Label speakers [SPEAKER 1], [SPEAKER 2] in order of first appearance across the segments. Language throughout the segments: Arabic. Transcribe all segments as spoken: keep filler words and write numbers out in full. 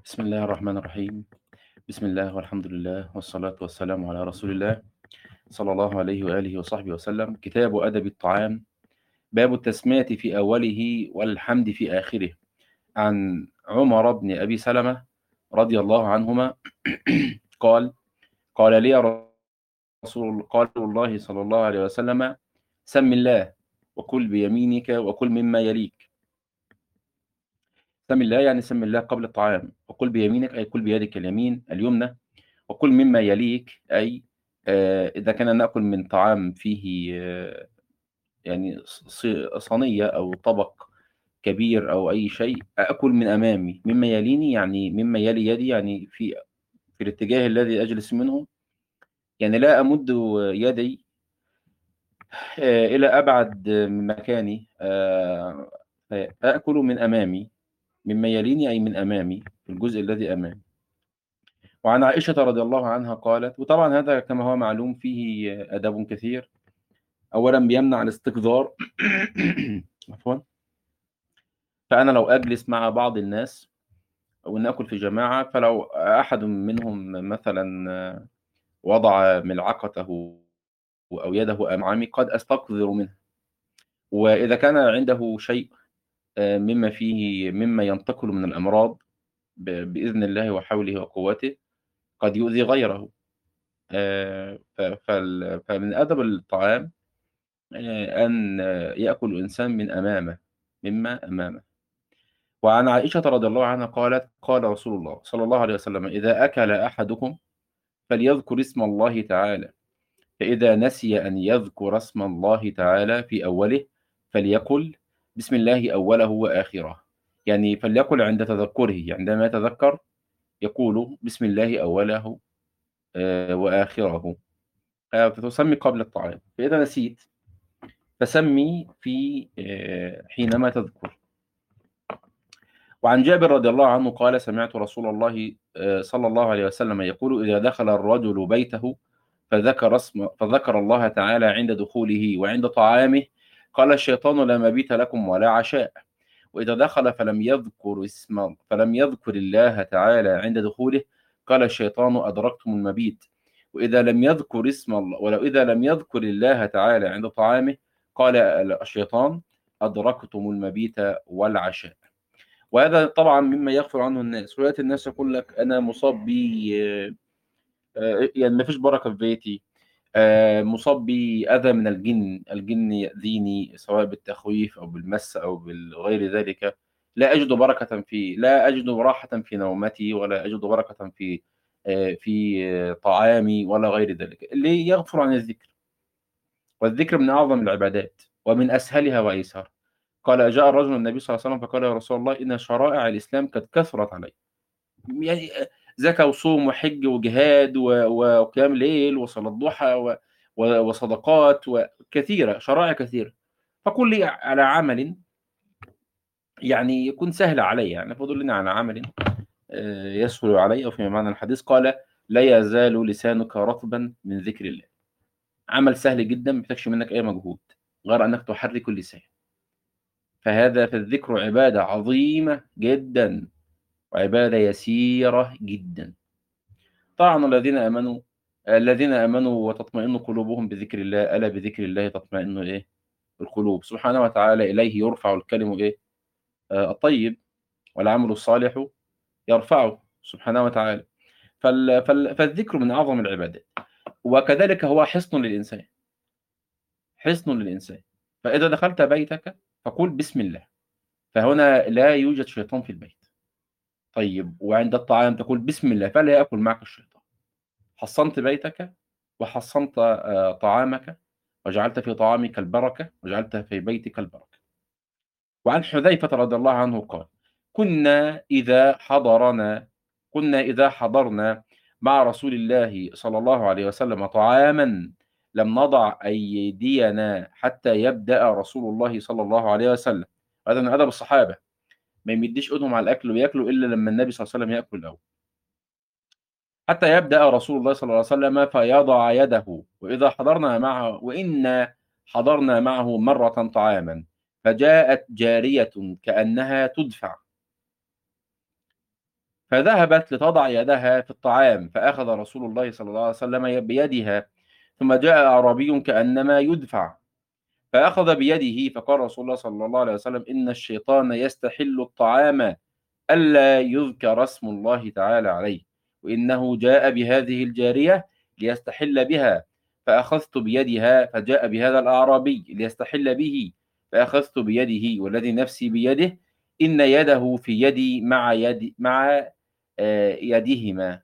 [SPEAKER 1] بسم الله الرحمن الرحيم. بسم الله والحمد لله والصلاة والسلام على رسول الله صلى الله عليه وآله وصحبه وسلم. كتاب أدب الطعام، باب التسمية في أوله والحمد في آخره. عن عمر بن أبي سلمة رضي الله عنهما قال: قال لي رسول قال الله صلى الله عليه وسلم: سم الله وكل بيمينك وكل مما يليك. سم الله يعني سم الله قبل الطعام، وكل بيمينك أي كل بيدك اليمين اليمنى، وكل مما يليك أي آه، إذا كنا نأكل من طعام فيه آه، يعني ص- صينية أو طبق كبير أو أي شيء، أكل من أمامي. مما يليني يعني مما يلي يدي، يعني في في الاتجاه الذي أجلس منه، يعني لا أمد يدي آه، إلى أبعد من مكاني. آه، فأكل من أمامي. مما يليني أي من أمامي، في الجزء الذي أمامي. وعن عائشة رضي الله عنها قالت، وطبعا هذا كما هو معلوم فيه أدب كثير. أولا بيمنع الاستقذار عفوا. فأنا لو أجلس مع بعض الناس ونأكل في جماعة، فلو أحد منهم مثلا وضع ملعقته أو يده أمامي قد أستقذر منه. وإذا كان عنده شيء آه، مما فيه مما ينتقل من الأمراض ب- بإذن الله وحوله وقوته، قد يؤذي غيره. آه، ف- فال- فمن أدب الطعام آه، أن آه، يأكل الإنسان من أمامه، مما أمامه. وعن عائشة رضي الله عنها قالت: قال رسول الله صلى الله عليه وسلم: إذا أكل أحدكم فليذكر اسم الله تعالى، فإذا نسي أن يذكر اسم الله تعالى في أوله فليقل بسم الله أوله وآخره. يعني فليقل عند تذكره، عندما يتذكر يقول بسم الله أوله آه، وآخره. آه، فتسمي قبل الطعام، فإذا نسيت فسمي في آه، حينما تذكر. وعن جابر رضي الله عنه قال: سمعت رسول الله آه، صلى الله عليه وسلم يقول: إذا دخل الرجل بيته فذكر اسم فذكر الله تعالى عند دخوله وعند طعامه، قال الشيطان: لا مبيت لكم ولا عشاء. وإذا دخل فلم يذكر اسم فلم يذكر الله تعالى عند دخوله، قال الشيطان: أدركتم المبيت. وإذا لم يذكر اسم الله ولو إذا لم يذكر الله تعالى عند طعامه، قال الشيطان: أدركتم المبيت والعشاء. وهذا طبعا مما يغفل عنه الناس. ويأتي الناس يقول لك: أنا مصاب ب آه، يعني ما فيش بركة في بيتي، آه، مصاب بأذى من الجن، الجن يأذيني سواء بالتخويف أو بالمس أو بغير ذلك. لا أجد بركة في لا أجد راحة في نومتي، ولا أجد بركة في آه، في آه، طعامي ولا غير ذلك. اللي يغفر عن الذكر، والذكر من أعظم العبادات ومن أسهلها وأيسرها. قال: جاء الرجل النبي صلى الله عليه وسلم فقال: يا رسول الله، إن شرائع الإسلام قد كثرت علي. يعني زكاة وصوم وحج وجهاد و- و- وقيام ليل وصلاة ضحى و- و- وصدقات وكثيرة، شرائع كثيرة. فقل لي على عمل يعني يكون سهل علي، يعني فضلني على عمل آه، يسهل علي. أو في معنى الحديث قال: لا يزال لسانك رطبا من ذكر الله. عمل سهل جدا، ما بيحتاجش منك أي مجهود غير أنك تحرك اللسان. فهذا في الذكر عبادة عظيمة جدا، وعبادة يسيرة جدا. طبعا الذين آمنوا الذين آمنوا وتطمئن قلوبهم بذكر الله، ألا بذكر الله تطمئن إيه القلوب. سبحانه وتعالى إليه يرفع الكلم إيه آه الطيب، والعمل الصالح يرفعه سبحانه وتعالى. فال... فال... فالذكر من أعظم العبادات، وكذلك هو حصن للإنسان، حصن للإنسان. فإذا دخلت بيتك فقل بسم الله، فهنا لا يوجد شيطان في البيت. طيب، وعند الطعام تقول بسم الله، فلا يأكل معك الشيطان. حصنت بيتك وحصنت آه، طعامك، وجعلت في طعامك البركة، وجعلت في بيتك البركة. وعن حذيفة رضي الله عنه قال: كنا إذا حضرنا كنا إذا حضرنا مع رسول الله صلى الله عليه وسلم طعاما لم نضع أيدينا حتى يبدأ رسول الله صلى الله عليه وسلم. هذا من أدب الصحابة، ما يمديش إيدهم على الأكل وياكلوا إلا لما النبي صلى الله عليه وسلم يأكل الأول، حتى يبدأ رسول الله صلى الله عليه وسلم فيضع يده. وإذا حضرنا معه وإنا حضرنا معه مرة طعاما، فجاءت جارية كأنها تدفع فذهبت لتضع يدها في الطعام، فأخذ رسول الله صلى الله عليه وسلم بيدها، ثم جاء أعرابي كأنما يدفع فأخذ بيده، فقال رسول الله صلى الله عليه وسلم: إن الشيطان يستحل الطعام ألا يذكر اسم الله تعالى عليه، وإنه جاء بهذه الجارية ليستحل بها، فأخذت بيدها، فجاء بهذا الأعرابي ليستحل به، فأخذت بيده والذي نفسي بيده، إن يده في يدي مع يد مع آه، يدهما.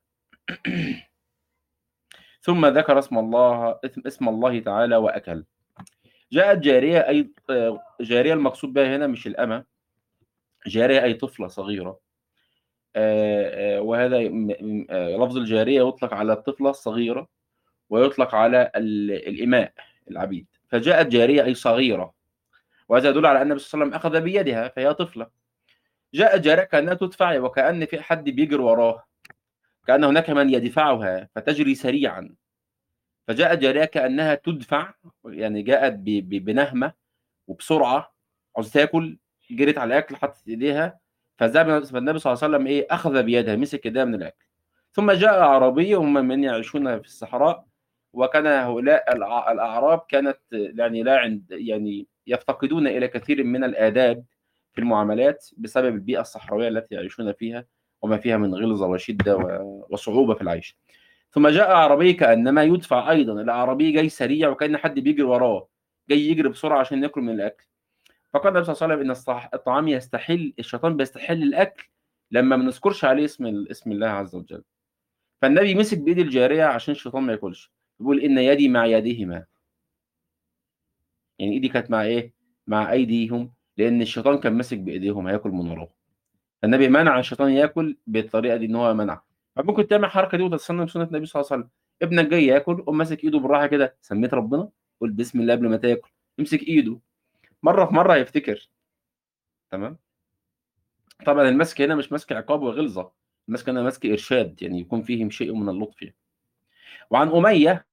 [SPEAKER 1] ثم ذكر اسم الله اسم الله تعالى وأكل. جاءت جارية، أي آه، جارية المقصود بها هنا مش الأمة، جارية أي طفلة صغيرة. آآ، آآ، وهذا م م آآ، لفظ الجارية يُطلق على الطفلة الصغيرة، ويُطلق على ال الإماء، العبيد. فجاءت جارية أي صغيرة، وهذا يدل على أن النبي صلى الله عليه وسلم أخذ بيدها فهي طفلة. جاءت جارية كأنها تدفع، وكأن في حد بيجري وراها، كأن هناك من يدفعها فتجري سريعًا. فجاءت جارية كأنها تدفع، يعني جاءت ب ب بنهمة وبسرعة، عاوزة تاكل، جريت على الأكل حطت إيديها، فالنبي فالنبي صلى الله عليه وسلم إيه، أخذ بيدها، مسك إيديها من الأكل. ثم جاء أعرابي، هم من يعيشون في الصحراء، وكان هؤلاء الأع الأعراب كانت يعني لا عند يعني يفتقدون إلى كثير من الآداب في المعاملات بسبب البيئة الصحراوية التي يعيشون فيها، وما فيها من غلظة وشدة و وصعوبة في العيش. ثم جاء أعرابي كأنما يدفع أيضًا، الأعرابي جاي سريع وكأن حد بيجري وراه، جاي يجري بسرعة عشان ياكل من الأكل. فقال النبي صلى الله عليه وسلم: إن الصح الطعام يستحل الشيطان بيستحل الأكل لمّا ما نذكرش عليه اسم ال اسم الله عز وجل. فالنبي مسك بإيد الجارية عشان الشيطان ما ياكلش، بيقول: إن يدي مع يدهما، يعني إيدي كانت مع إيه، مع أيديهم، لأن الشيطان كان ماسك بإيديهم هياكل من وراهم. فالنبي منع الشيطان ياكل بالطريقة دي، إن هو منعه. فممكن تعمل الحركة دي وتتصنم سنة النبي صلى الله عليه وسلم، ابنك جاي ياكل، قوم ماسك إيده بالراحة كده، سميت ربنا، قُل بسم الله قبل ما تاكل، امسك إيده، مرة في مرة هيفتكر، تمام؟ طبعًا المسك هنا مش مسك عقاب وغلظة، المسك هنا مسك إرشاد، يعني يكون فيه شيء من اللطف يعني. وعن أمية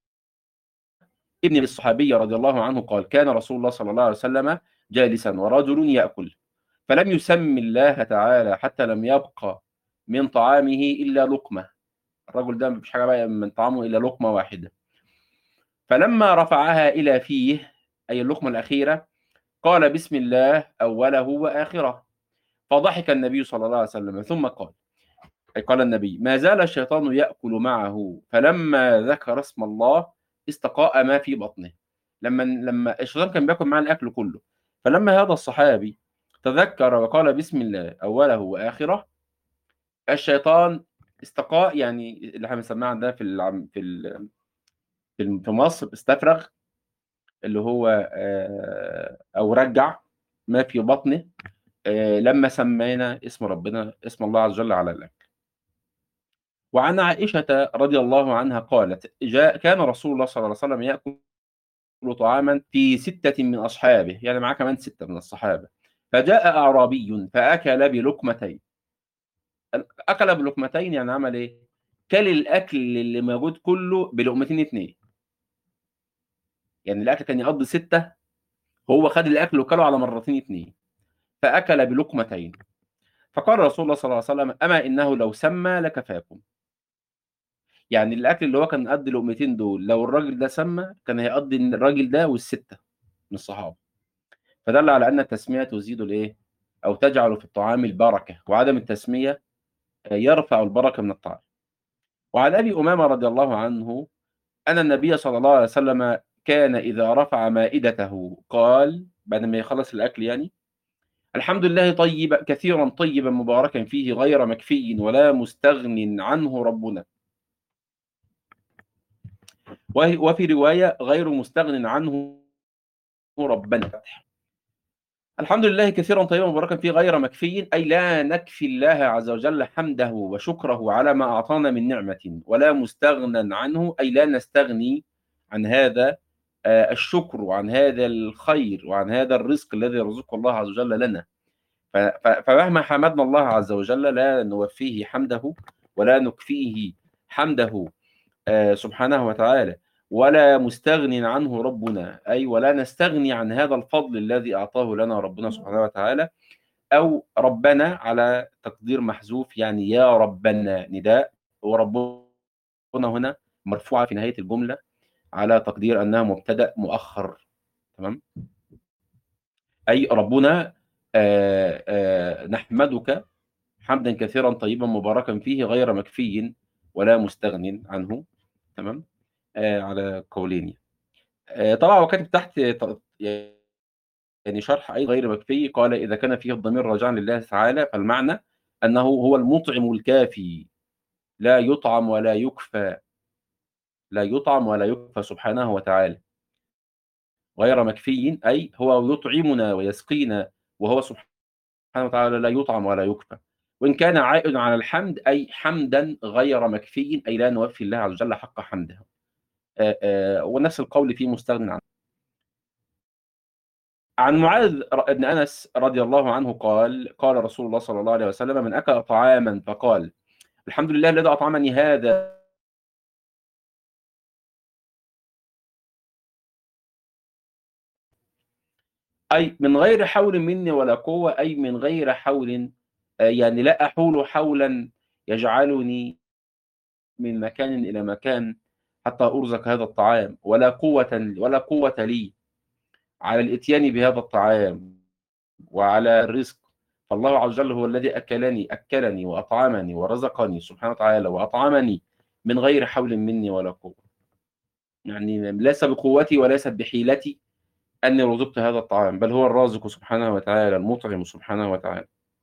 [SPEAKER 1] ابن الصحابي رضي الله عنه قال: كان رسول الله صلى الله عليه وسلم جالسًا ورجل يأكل، فلم يسمِ الله تعالى حتى لم يبق من طعامه إلا لقمة، الرجل ده ما فيش حاجة بقى من طعامه إلا لقمة واحدة، فلما رفعها إلى فيه، أي اللقمة الأخيرة، قال بسم الله أوله وآخره، فضحك النبي صلى الله عليه وسلم ثم قال أي قال النبي: ما زال الشيطان يأكل معه، فلما ذكر اسم الله استقاء ما في بطنه. لمّا لمّا الشيطان كان بياكل معاه الأكل كله، فلمّا هذا الصحابي تذكر وقال بسم الله أوله وآخره، الشيطان استقاء، يعني اللي إحنا بنسمّيها عندنا في العم في ال في ال في مصر استفرغ، اللي هو آآ أو رجّع ما في بطنه، آآ لمّا سمّينا اسم ربنا اسم الله عز وجل على الأكل. وعن عائشة رضي الله عنها قالت: جاء كان رسول الله صلى الله عليه وسلم يأكل طعامًا في ستة من أصحابه، يعني معاه كمان ستة من الصحابة، فجاء أعرابي فأكل بلقمتين، ال أكل بلقمتين يعني عمل إيه؟ كَل الأكل اللي موجود كله بلقمتين اتنين، يعني الأكل كان يقضّي ستة، هو خد الأكل وكَله على مرتين اتنين، فأكل بلقمتين، فقال رسول الله صلى الله عليه وسلم: أما إنه لو سمّى لكفاكم. يعني الأكل اللي هو كان قد لقمتين دول، لو الراجل ده سمّى كان هيقضّي إن الراجل ده والستة من الصحابة، فدل على أن التسمية تزيد الإيه، أو تجعل في الطعام البركة، وعدم التسمية آآ يرفع البركة من الطعام. وعن أبي أمامة رضي الله عنه أن النبي صلى الله عليه وسلم كان إذا رفع مائدته قال بعد ما يخلّص الأكل يعني: الحمد لله طيبًا كثيرًا طيبًا مباركًا فيه غير مكفي ولا مستغنٍ عنه ربنا. وه وفي رواية غير مستغنٍ عنه ربنا. الحمد لله كثيرًا طيبًا مباركًا فيه غير مكفي، أي لا نكفي الله عز وجل حمده وشكره على ما أعطانا من نعمة، ولا مستغنًى عنه، أي لا نستغني عن هذا آآ الشكر وعن هذا الخير وعن هذا الرزق الذي يرزقه الله عز وجل لنا. ف ف فمهما حمدنا الله عز وجل لا نوفيه حمده ولا نكفيه حمده آآ سبحانه وتعالى، ولا مستغنٍ عنه ربنا، أي ولا نستغني عن هذا الفضل الذي أعطاه لنا ربنا سبحانه وتعالى، أو ربنا على تقدير محذوف، يعني يا ربنا نداء، وربنا هنا مرفوعة في نهاية الجملة على تقدير أنها مبتدأ مؤخر. تمام؟ أي ربنا آآ آآ نحمدك حمدًا كثيرًا طيبًا مباركًا فيه غير مكفي ولا مستغنٍ عنه. تمام؟ آآ على قولين يعني. آآ طبعًا هو كاتب تحت ت يعني شرح أي غير مكفي، قال: "إذا كان فيه الضمير راجعًا لله تعالى فالمعنى أنه هو المُطعم الكافي، لا يُطعم ولا يُكفى، لا يُطعم ولا يُكفى سبحانه وتعالى، غير مكفي أي هو يطعمنا ويسقينا، وهو سبحانه وتعالى لا يُطعم ولا يُكفى." وإن كان عائد على الحمد أي حمدًا غير مكفي، أي لا نوفي الله عز وجل حق حمده. آآ آآ ونفس القول فيه مستغنٍ عنه. عن معاذ ر بن أنس رضي الله عنه قال: قال رسول الله صلى الله عليه وسلم: "من أكل طعامًا فقال: الحمد لله الذي أطعمني هذا." أي من غير حول مني ولا قوة، أي من غير حول، آآ يعني لا أحول حولًا يجعلني من مكان إلى مكان حتى أرزق هذا الطعام، ولا قوة ولا قوة لي على الإتيان بهذا الطعام وعلى الرزق. فالله عز وجل هو الذي أكلني أكلني وأطعمني ورزقني سبحانه وتعالى وأطعمني من غير حول مني ولا قوة. يعني ليس بقوتي وليست بحيلتي أني رُزقت هذا الطعام، بل هو الرازق سبحانه وتعالى، المُطعم سبحانه وتعالى.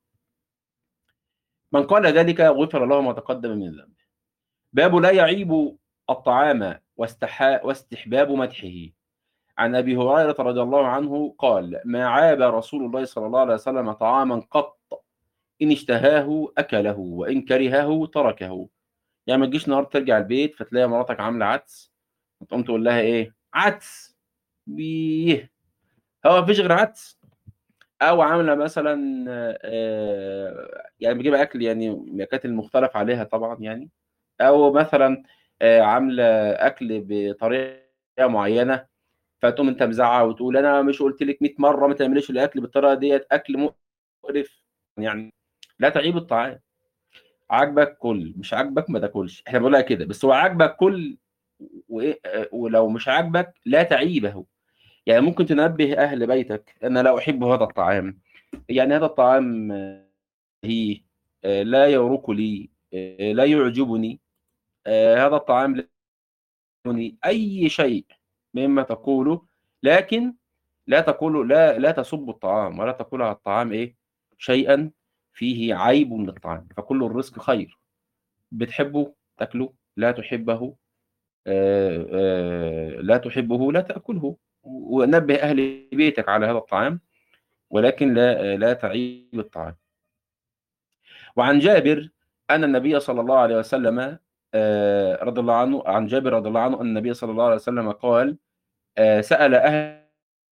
[SPEAKER 1] من قال ذلك غُفر له ما تقدم من ذنبه. باب لا يعيب الطعام واستحا واستحباب مدحه. عن أبي هريرة رضي الله عنه قال: "ما عاب رسول الله صلى الله عليه وسلم طعامًا قط، إن اشتهاه أكله وإن كرهه تركه." يعني ما تجيش النهارده ترجع البيت فتلاقي مراتك عاملة عدس، فتقوم تقول لها إيه: "عدس، بيه، هو ما فيش غير عدس؟" أو عاملة مثلًا آآ يعني بتجيب أكل يعني من الأكلات المختلف عليها طبعًا يعني، أو مثلًا آآ عاملة أكل بطريقة معيّنة، فتقوم أنت مزعّق وتقول: "أنا مش قُلت لِك مية مرّة ما تعمليش الأكل بالطريقة ديّة، أكل مقرف." يعني لا تعيب الطعام، عاجبك كُل، مش عاجبك ما تاكلش، إحنا بنقولها كده، بس هو عاجبك كُل، وإيه آآ ولو مش عاجبك لا تعيبه. يعني ممكن تنبّه أهل بيتك: "أنا لا أحب هذا الطعام." يعني هذا الطعام هي آآ لا يروق لي، آآ لا يعجبني، آآ هذا الطعام لا يعجبني، أي شيء مما تقوله، لكن لا تقول لا لا تسُبّوا الطعام، ولا تقول على الطعام إيه، شيئًا فيه عيب للطعام، فكل الرزق خير. بتحبه تاكله، لا تحبه آآ آآ لا تحبه لا تأكله، ونبّه أهل بيتك على هذا الطعام، ولكن لا لا تعيب الطعام. وعن جابر أن النبي صلى الله عليه وسلم آآ رضي الله عنه عن جابر رضي الله عنه أن النبي صلى الله عليه وسلم قال: آآ سأل أهل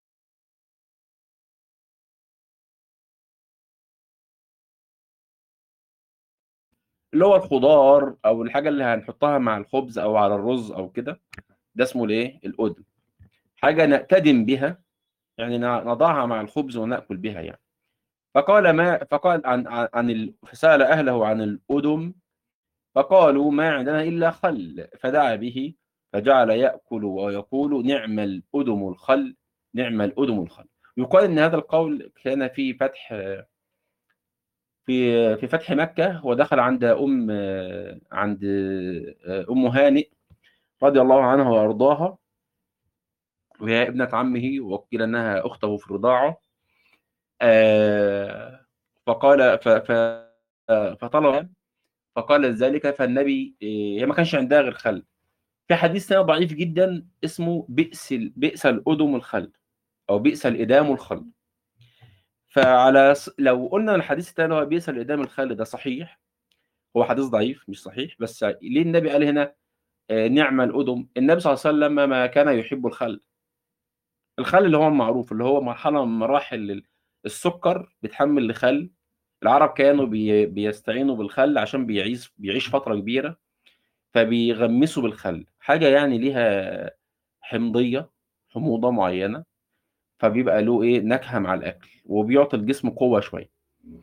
[SPEAKER 1] اللي هو الخضار أو الحاجة اللي هنحطها مع الخبز أو على الرز أو كده، ده اسمه الإيه، الأُدم. حاجة نأتدم بها، يعني ن نضعها مع الخبز ونأكل بها يعني. فقال ما فقال عن عن عن ال فسأل أهله عن الأُدم، فقالوا: "ما عندنا إلا خَلّ." فدعا به، فجعل يأكل ويقول: "نعم الأُدم الخَلّ، نعم الأُدم الخَلّ." يُقال إن هذا القول كان في فتح في في فتح مكة، ودخل عند أم عند آآ أم هانئ رضي الله عنها وأرضاها، وهي ابنة عمه وقيل إنها أخته في الرضاعة. آآ فقال ف ف فطلب فقالت ذلك، فالنبي آآ هي ما كانش عندها غير خَلّ. في حديث تاني ضعيف جدًا اسمه بئس ال بئس الأُدُم الخَلّ، أو بئس الإدام الخَلّ. فعلى ص لو قُلنا الحديث التاني اللي هو بئس الإدام الخَلّ ده صحيح، هو حديث ضعيف مش صحيح، بس ليه النبي قال هنا آآ نِعْمَ الأُدُم؟ النبي صلى الله عليه وسلم ما كان يحب الخَلّ. الخَلّ اللي هو المعروف، اللي هو مرحلة من مراحل ال السُكّر بيتحمّل لخَلّ. العرب كانوا بي بيستعينوا بالخَلّ عشان بيعيش بيعيش فترة كبيرة، فبيغمّسوا بالخَلّ، حاجة يعني ليها حمضية، حموضة معيّنة، فبيبقى له إيه، نكهة مع الأكل، وبيعطي الجسم قوة شوية.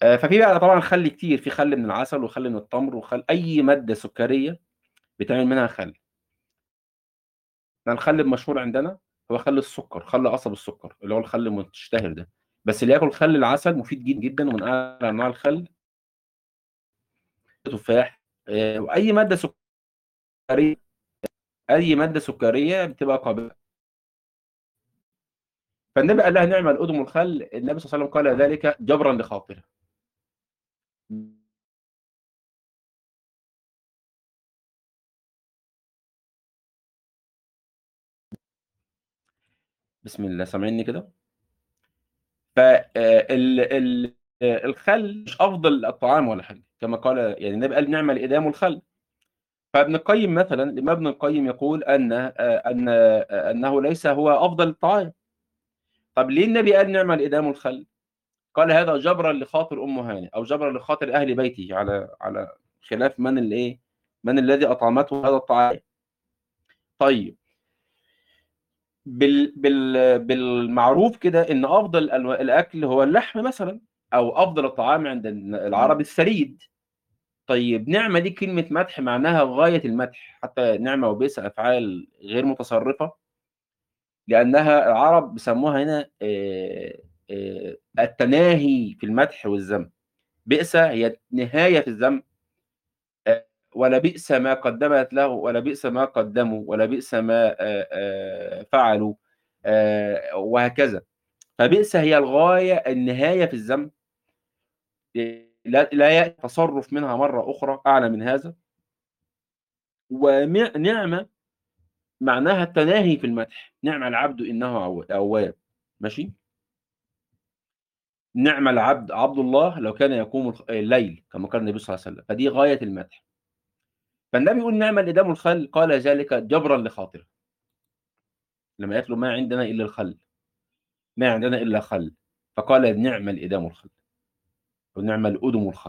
[SPEAKER 1] آآ ففي بقى طبعًا خَل كتير، في خَل من العسل وخَل من التمر وخَل أي مادة سُكّرية بيتعمل منها خَل. الخَل المشهور عندنا هو خَل السُكّر، خَل قصب السُكّر، اللي هو الخَل المشتهر ده، بس اللي ياكل خَل العسل مفيد جد جدًا ومن أعلى أنواع الخَل. تفاح، آآ وأي مادة سُكّرية، أي مادة سُكّرية بتبقى قابلة. فالنبي قال لها: "نِعْمَ الأُدُم الخَل." النبي صلى الله عليه وسلم قال ذلك جبرًا لخاطرها. بسم الله، سامعينّي كده؟ ف آآ ال ال آآ الخَل مش أفضل الطعام ولا حاجة، كما قال يعني النبي قال: "نِعْمَ الإدام الخَل." فابن القيّم مثلًا، الإمام ابن القيّم يقول أن آآ أن آآ أنه ليس هو أفضل الطعام. طَب ليه النبي قال: "نِعْمَ الإدام الخَل"؟ قال: "هذا جبرًا لخاطر أم هانئ، أو جبرًا لخاطر أهل بيته." على على خلاف من الإيه، من الذي أطعمته هذا الطعام. طيب، بال بال بالمعروف كده إن أفضل أنواع الأكل هو اللحم مثلًا، أو أفضل الطعام عند ال العرب الثريد. طيب، نعمة دي كلمة مدح معناها غاية المدح، حتى نعمة وبئس أفعال غير متصرفة، لأنها العرب بيسموها هنا آآ آآ التناهي في المدح والذم. بئس هي نهاية في الذم. آآ ولبئس ما قدّمت له، ولبئس ما قدّموا، ولبئس ما آآ آآ فعلوا، آآ وهكذا. فبئس هي الغاية، النهاية في الذم. آآ لا لا يأتي تصرُّف منها مرّة أخرى أعلى من هذا. وم نعمة معناها التناهي في المدح، نعم العبد إنه أو أوّاب، ماشي؟ نعم العبد عبد الله لو كان يقوم الخ الليل كما قال النبي صلى الله عليه وسلم، فدي غاية المدح. فالنبي يقول: "نعم الإدام الخل." قال ذلك جبرًا لخاطره. لما قالت له: "ما عندنا إلا الخل، ما عندنا إلا خل." فقال: "نعم الإدام الخل، ونعم الأُدم الخل."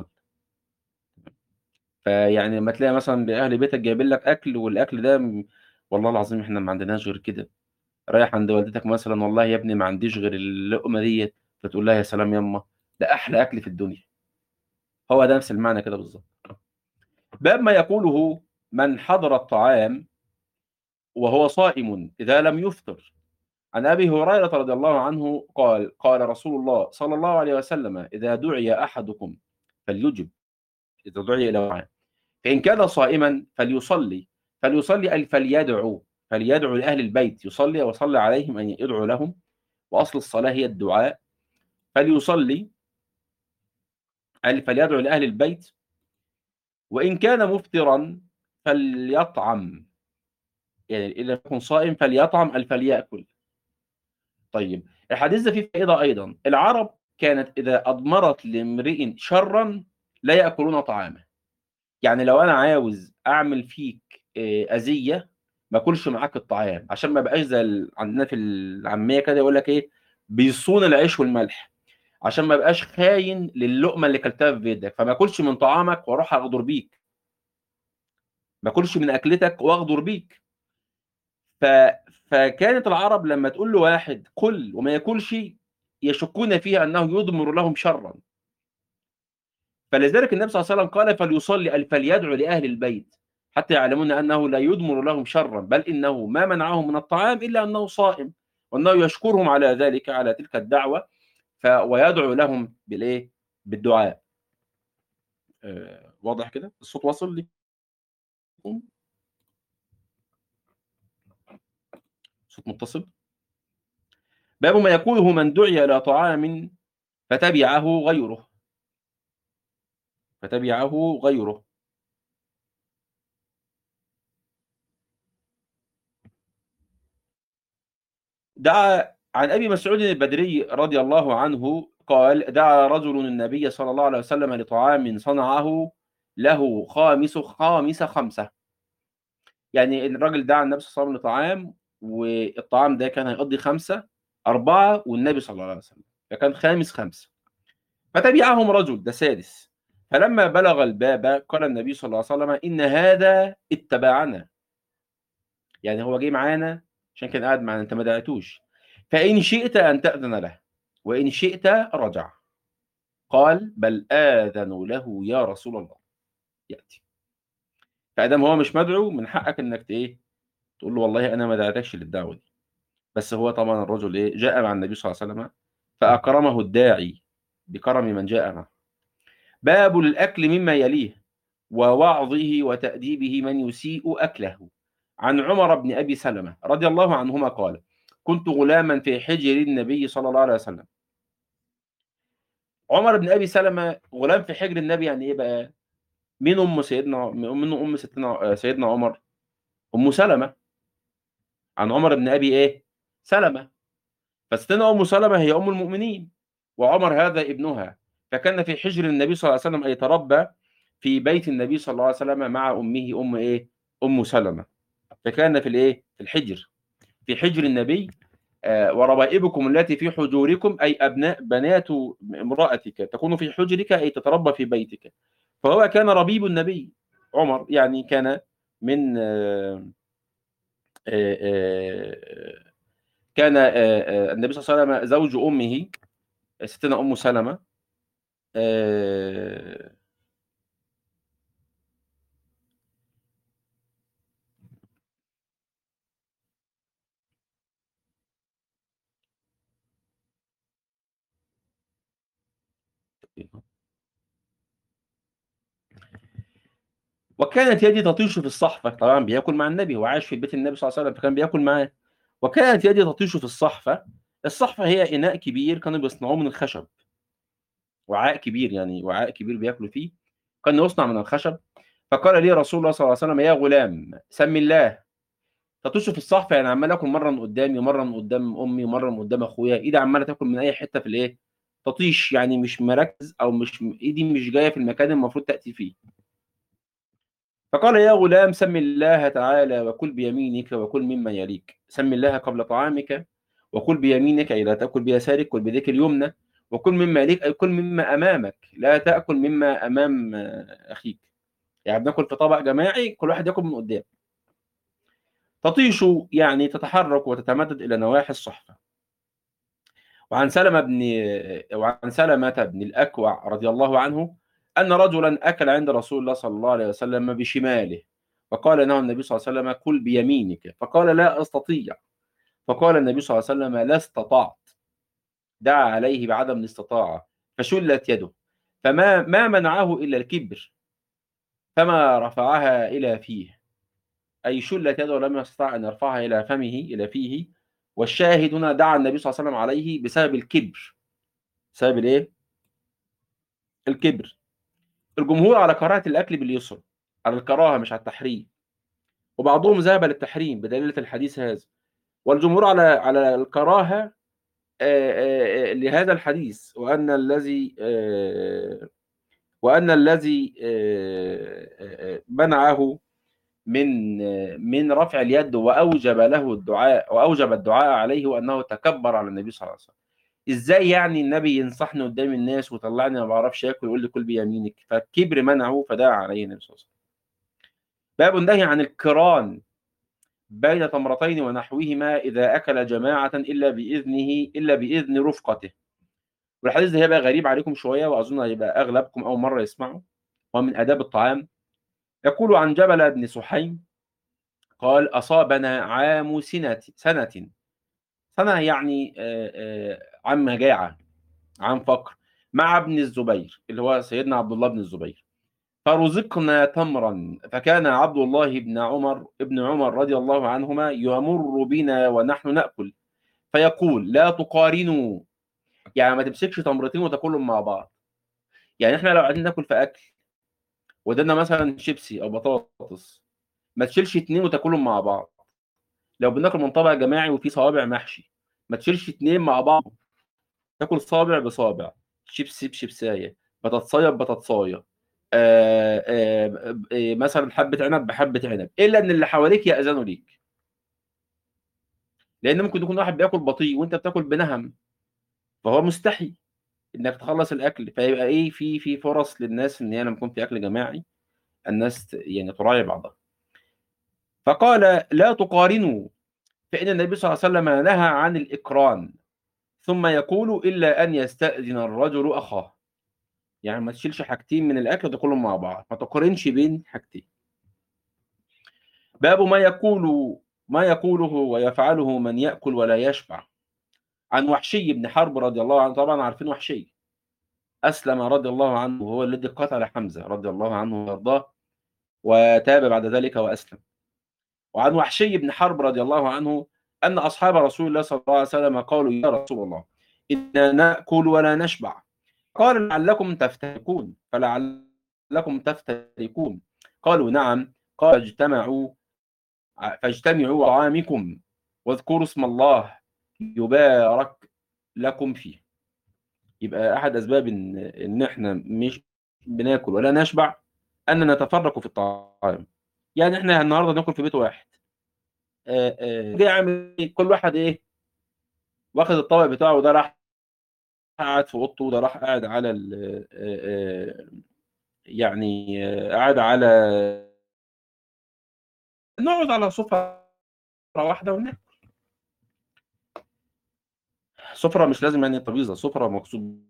[SPEAKER 1] فيعني لمّا تلاقي مثلًا بأهل بيتك جايبين لك أكل، والأكل ده م والله العظيم إحنا ما عندناش غير كده. رايح عند والدتك مثلًا: "والله يا ابني ما عنديش غير اللقمة ديّة." فتقول لها: "يا سلام يامّا، ده أحلى أكل في الدنيا." هو ده نفس المعنى كده بالضبط. باب ما يقوله من حضر الطعام وهو صائم إذا لم يفطر. عن أبي هريرة رضي الله عنه قال: قال رسول الله صلى الله عليه وسلم: "إذا دُعِيَ أحدكم فليُجِب." إذا دُعِي إلى طعام، فإن كان صائمًا فليصلي. فليصلي أي فليدعو، فليدعو لأهل البيت، يصلي ويصلي عليهم أي يدعو لهم، وأصل الصلاة هي الدعاء. فليصلي أي فليدعو لأهل البيت. وإن كان مفطرًا فليطعم، يعني إن لم يكن صائم فليطعم أي فليأكل. طيب، الحديث ده فيه فائدة أيضًا. العرب كانت إذا أضمرت لامرئ شرًا لا يأكلون طعامه. يعني لو أنا عاوز أعمل فيك آآ أذية، ما آكلش معاك الطعام، عشان ما ابقاش زي ال عندنا في العامية كده يقول لك إيه، بيصون العيش والملح، عشان ما ابقاش خاين للقمة اللي كلتها في بيتك، فما آكلش من طعامك وأروح أغدر بيك، ما آكلش من أكلتك وأغدر بيك. ف فكانت العرب لمّا تقول لواحد كُل وما ياكلش، يشكون فيه أنه يضمر لهم شرًا. فلذلك النبي صلى الله عليه وسلم قال: "فليصلي" أي فليدعو لأهل البيت، حتى يعلمون أنه لا يضمر لهم شرًا، بل إنه ما منعهم من الطعام إلا أنه صائم، وأنه يشكرهم على ذلك، على تلك الدعوة. ف ويدعو لهم بالإيه، بالدعاء. آآ واضح كده؟ الصوت واصل ليكم؟ الصوت متصل؟ باب ما يقوله من دُعي إلى طعام فتبعه غيره، فتبعه غيره. دعا عن أبي مسعود البدري رضي الله عنه قال: "دعا رجل النبي صلى الله عليه وسلم لطعام صنعه له خامس خامس خمسة." يعني الراجل دعا النبي صلى الله عليه وسلم لطعام، والطعام ده كان هيقضّي خمسة، أربعة والنبي صلى الله عليه وسلم، فكان خامس خمسة. فتبعهم رجل، ده سادس. فلما بلغ الباب قال النبي صلى الله عليه وسلم: "إن هذا اتبعنا." يعني هو جه معانا عشان كان قاعد معانا، أنت ما دعيتوش. "فإن شئت أن تأذن له، وإن شئت رجع." قال: بل آذن له يا رسول الله يأتي. فأدام هو مش مدعو من حقك إنك ت إيه، تقول له والله أنا ما دعيتكش للدعوة دي. بس هو طبعًا الرجل إيه، جاء مع النبي صلى الله عليه وسلم فأكرمه الداعي بكرم من جاء معه. باب الأكل مما يليه، ووعظه وتأديبه من يسيء أكله. عن عمر بن أبي سلمة رضي الله عنهما قال: كنت غلاما في حجر النبي صلى الله عليه وسلم. عمر بن أبي سلمة غلام في حجر النبي يعني إيه بقى؟ مين أم سيدنا مين أم ستنا سيدنا عمر؟ أم سلمة، عن عمر بن أبي إيه؟ سلمة. فستنا أم سلمة هي أم المؤمنين، وعمر هذا ابنها، فكان في حجر النبي صلى الله عليه وسلم، أي يتربى في بيت النبي صلى الله عليه وسلم مع أمه أم إيه؟ أم سلمة. فكان في الإيه؟ في الحجر، في حجر النبي. آآ وربائبكم التي في حجوركم أي أبناء بنات امرأتك تكون في حجرك أي تتربى في بيتك. فهو كان ربيب النبي عمر، يعني كان من آآ آآ كان آآ آآ النبي صلى الله عليه وسلم زوج أمه ستنا أم سلمة. آآ وكانت يدي تطيش في الصحفة، طبعًا بياكل مع النبي، هو عايش في بيت النبي صلى الله عليه وسلم، فكان بياكل معاه. وكانت يدي تطيش في الصحفة. الصحفة هي إناء كبير كانوا بيصنعوه من الخشب، وعاء كبير، يعني وعاء كبير بياكلوا فيه، كان يُصنع من الخشب. فقال لي رسول الله صلى الله عليه وسلم: يا غلام سَمِ الله. تطيش في الصحفة يعني عمّال آكل مرّة من قدّامي، ومرّة من قدّام أمي، ومرّة من قدّام أخويا، إيدي عمّالة تاكل من أي حتة في الإيه، تطيش، يعني مش مركّز أو مش م إيدي مش جاية في المكان المفروض تأتي فيه. فقال: يا غلام سَمِ الله تعالى وكُل بيمينك وكُل مما يليك. سَمِ الله قبل طعامك، وكُل بيمينك أي لا تأكل بيسارك، كُل بيديك اليمنى، وكُل مما يليك أي كُل مما أمامك، لا تأكل مما أمام أخيك. يعني بناكل في طبق جماعي كل واحد ياكل من قدّام. تطيش يعني تتحرك وتتمدد إلى نواحي الصحفة. وعن سلمة بن وعن سلمة بن الأكوع رضي الله عنه أن رجلًا أكل عند رسول الله صلى الله عليه وسلم بشماله، فقال له النبي صلى الله عليه وسلم: كُل بيمينك، فقال: لا أستطيع. فقال النبي صلى الله عليه وسلم: لا استطعت. دعا عليه بعدم الاستطاعة، فشُلَّت يده، فما ما منعه إلا الكبر، فما رفعها إلى فيه. أي شُلَّت يده ولم يستطع أن يرفعها إلى فمه إلى فيه. والشاهد هنا دعا النبي صلى الله عليه وسلم عليه بسبب الكبر. بسبب الإيه؟ الكبر. الجمهور على كراهة الأكل باليسر، على الكراهة مش على التحريم، وبعضهم ذهب للتحريم بدليل الحديث هذا، والجمهور على على الكراهة آآ آآ لهذا الحديث، وأن الذي آآ وأن الذي آآ آآ منعه من من رفع اليد وأوجب له الدعاء وأوجب الدعاء عليه، وأنه تكبّر على النبي صلى الله عليه وسلم. إزاي يعني النبي ينصحني قدّام الناس ويطلّعني ما باعرفش آكل ويقول لي كُل بيمينك؟ فالكبر منعه فدعا عليه النبي صلى الله عليه وسلم. باب النهي عن القِران بين تمرتين ونحوهما إذا أكل جماعة إلا بإذنه إلا بإذن رفقته. والحديث ده هيبقى غريب عليكم شوية، وأظن هيبقى أغلبكم أول مرّة يسمعه، هو من آداب الطعام. يقول عن جبلة بن سُحَيم قال: أصابنا عام سِنة سنة. سنة يعني آآ آآ عام مجاعة، عام فقر، مع ابن الزبير اللي هو سيدنا عبد الله بن الزبير. فرُزقنا تمرًا، فكان عبد الله بن عمر ابن عمر رضي الله عنهما يمُر بنا ونحن نأكل، فيقول: لا تقارنوا، يعني ما تمسكش تمرتين وتاكلهم مع بعض. يعني إحنا لو قاعدين ناكل في أكل وادالنا مثلًا شيبسي أو بطاطس، ما تشيلش اتنين وتاكلهم مع بعض. لو بناكل من طبق جماعي وفيه صوابع محشي، ما تشيلش اتنين مع بعض، تاكل صابع بصابع، شيبسي بشيبساية، بطاطساية ببطاطساية، آآ آآ ب آآ مثلًا حبّة عنب بحبّة عنب، إلا إن اللي حواليك يأذنوا ليك. لإن ممكن يكون واحد بياكل بطيء وأنت بتاكل بنَهَم، فهو مستحي إنك تخلّص الأكل، فيبقى إيه، في في فرص للناس إن هي لمّا يكون في أكل جماعي الناس ت يعني تراعي بعضها. فقال: لا تقارنوا، فإن النبي صلى الله عليه وسلم نهى عن الإقران، ثم يقول: إلا أن يستأذن الرجل أخاه. يعني ما تشيلش حاجتين من الأكل وتاكلهم مع بعض، ما تقارنش بين حاجتين. باب ما يقول ما يقوله ويفعله من يأكل ولا يشبع. عن وحشي بن حرب رضي الله عنه، طبعًا عارفين وحشي، أسلم رضي الله عنه، وهو الذي قتل حمزة رضي الله عنه وأرضاه، وتاب بعد ذلك وأسلم. وعن وحشي بن حرب رضي الله عنه أن أصحاب رسول الله صلى الله عليه وسلم قالوا: يا رسول الله، إنا نأكل ولا نشبع. قال: لعلكم تفترقون، فلعلكم تفترقون. قالوا: نعم. قال: اجتمعوا فاجتمعوا طعامكم واذكروا اسم الله يبارك لكم فيه. يبقى أحد أسباب إن إن إحنا مش بناكل ولا نشبع أننا نتفرق في الطعام. يعني إحنا النهارده ناكل في بيت واحد، آآ، آآ، جاي عامل إيه، كل واحد إيه، واخد الطبق بتاعه، وده راح قاعد في أوضته، وده راح قاعد على ال آآ، يعني قاعد على نقعد على سفرة واحدة وناكل. سفرة مش لازم يعني ترابيزة، سفرة مقصود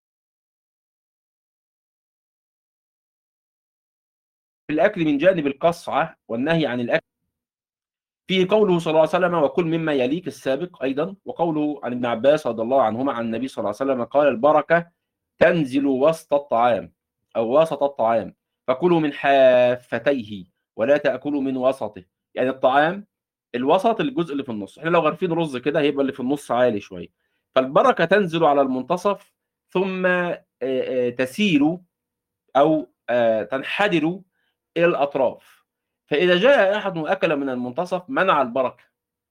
[SPEAKER 1] في الأكل من جانب القصعة والنهي عن الأكل. فيه قوله صلى الله عليه وسلم: وكل مما يليك السابق أيضًا، وقوله عن ابن عباس رضي الله عنهما عن النبي صلى الله عليه وسلم قال: البركة تنزل وسط الطعام أو وسط الطعام، فكلوا من حافتيه ولا تأكلوا من وسطه. يعني الطعام الوسط الجزء اللي في النُص، إحنا لو غارفين رز كده هيبقى اللي في النُص عالي شوية، فالبركة تنزل على المنتصف ثم آآ آآ تسيل أو آآ تنحدر إلى الأطراف، فإذا جاء أحد وأكل من المنتصف منع البركة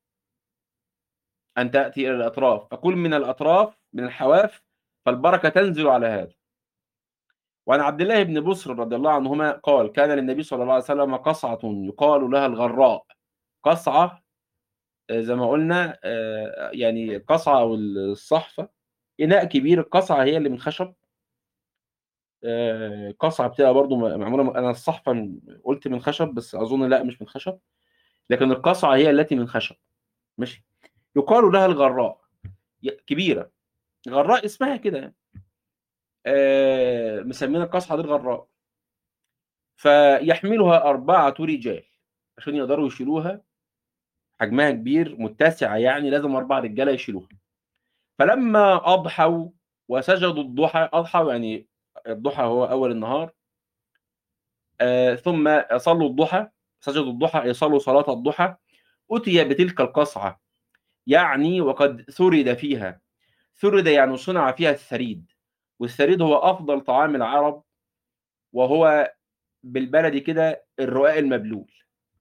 [SPEAKER 1] أن تأتي إلى الأطراف، فكُل من الأطراف من الحواف فالبركة تنزل على هذا. وعن عبد الله بن بُصر رضي الله عنهما قال: كان للنبي صلى الله عليه وسلم قصعة يُقال لها الغراء. قصعة آآ زي ما قُلنا آآ يعني القصعة أو ال الصحفة إناء كبير، القصعة هي اللي من خشب. آآ قصعة بتبقى برضه م معمولة م أنا الصحفة م قُلت من خشب، بس أظن لأ مش من خشب، لكن القصعة هي التي من خشب، ماشي، يُقال لها الغراء، ي كبيرة، غراء اسمها كده يعني، آآ مسميين القصعة دي الغراء. فيحملها أربعة رجال عشان يقدروا يشيلوها، حجمها كبير متسعة يعني لازم أربع رجالة يشيلوها. فلمّا أضحوا وسجدوا الضحى، أضحوا يعني الضحى هو أول النهار، آآ ثم صلّوا الضحى، سجدوا الضحى أي صلّوا صلاة الضحى، أُتي بتلك القصعة، يعني وقد ثُرِد فيها. ثُرِد يعني صُنع فيها الثريد، والثريد هو أفضل طعام العرب، وهو بالبلدي كده الرقاق المبلول،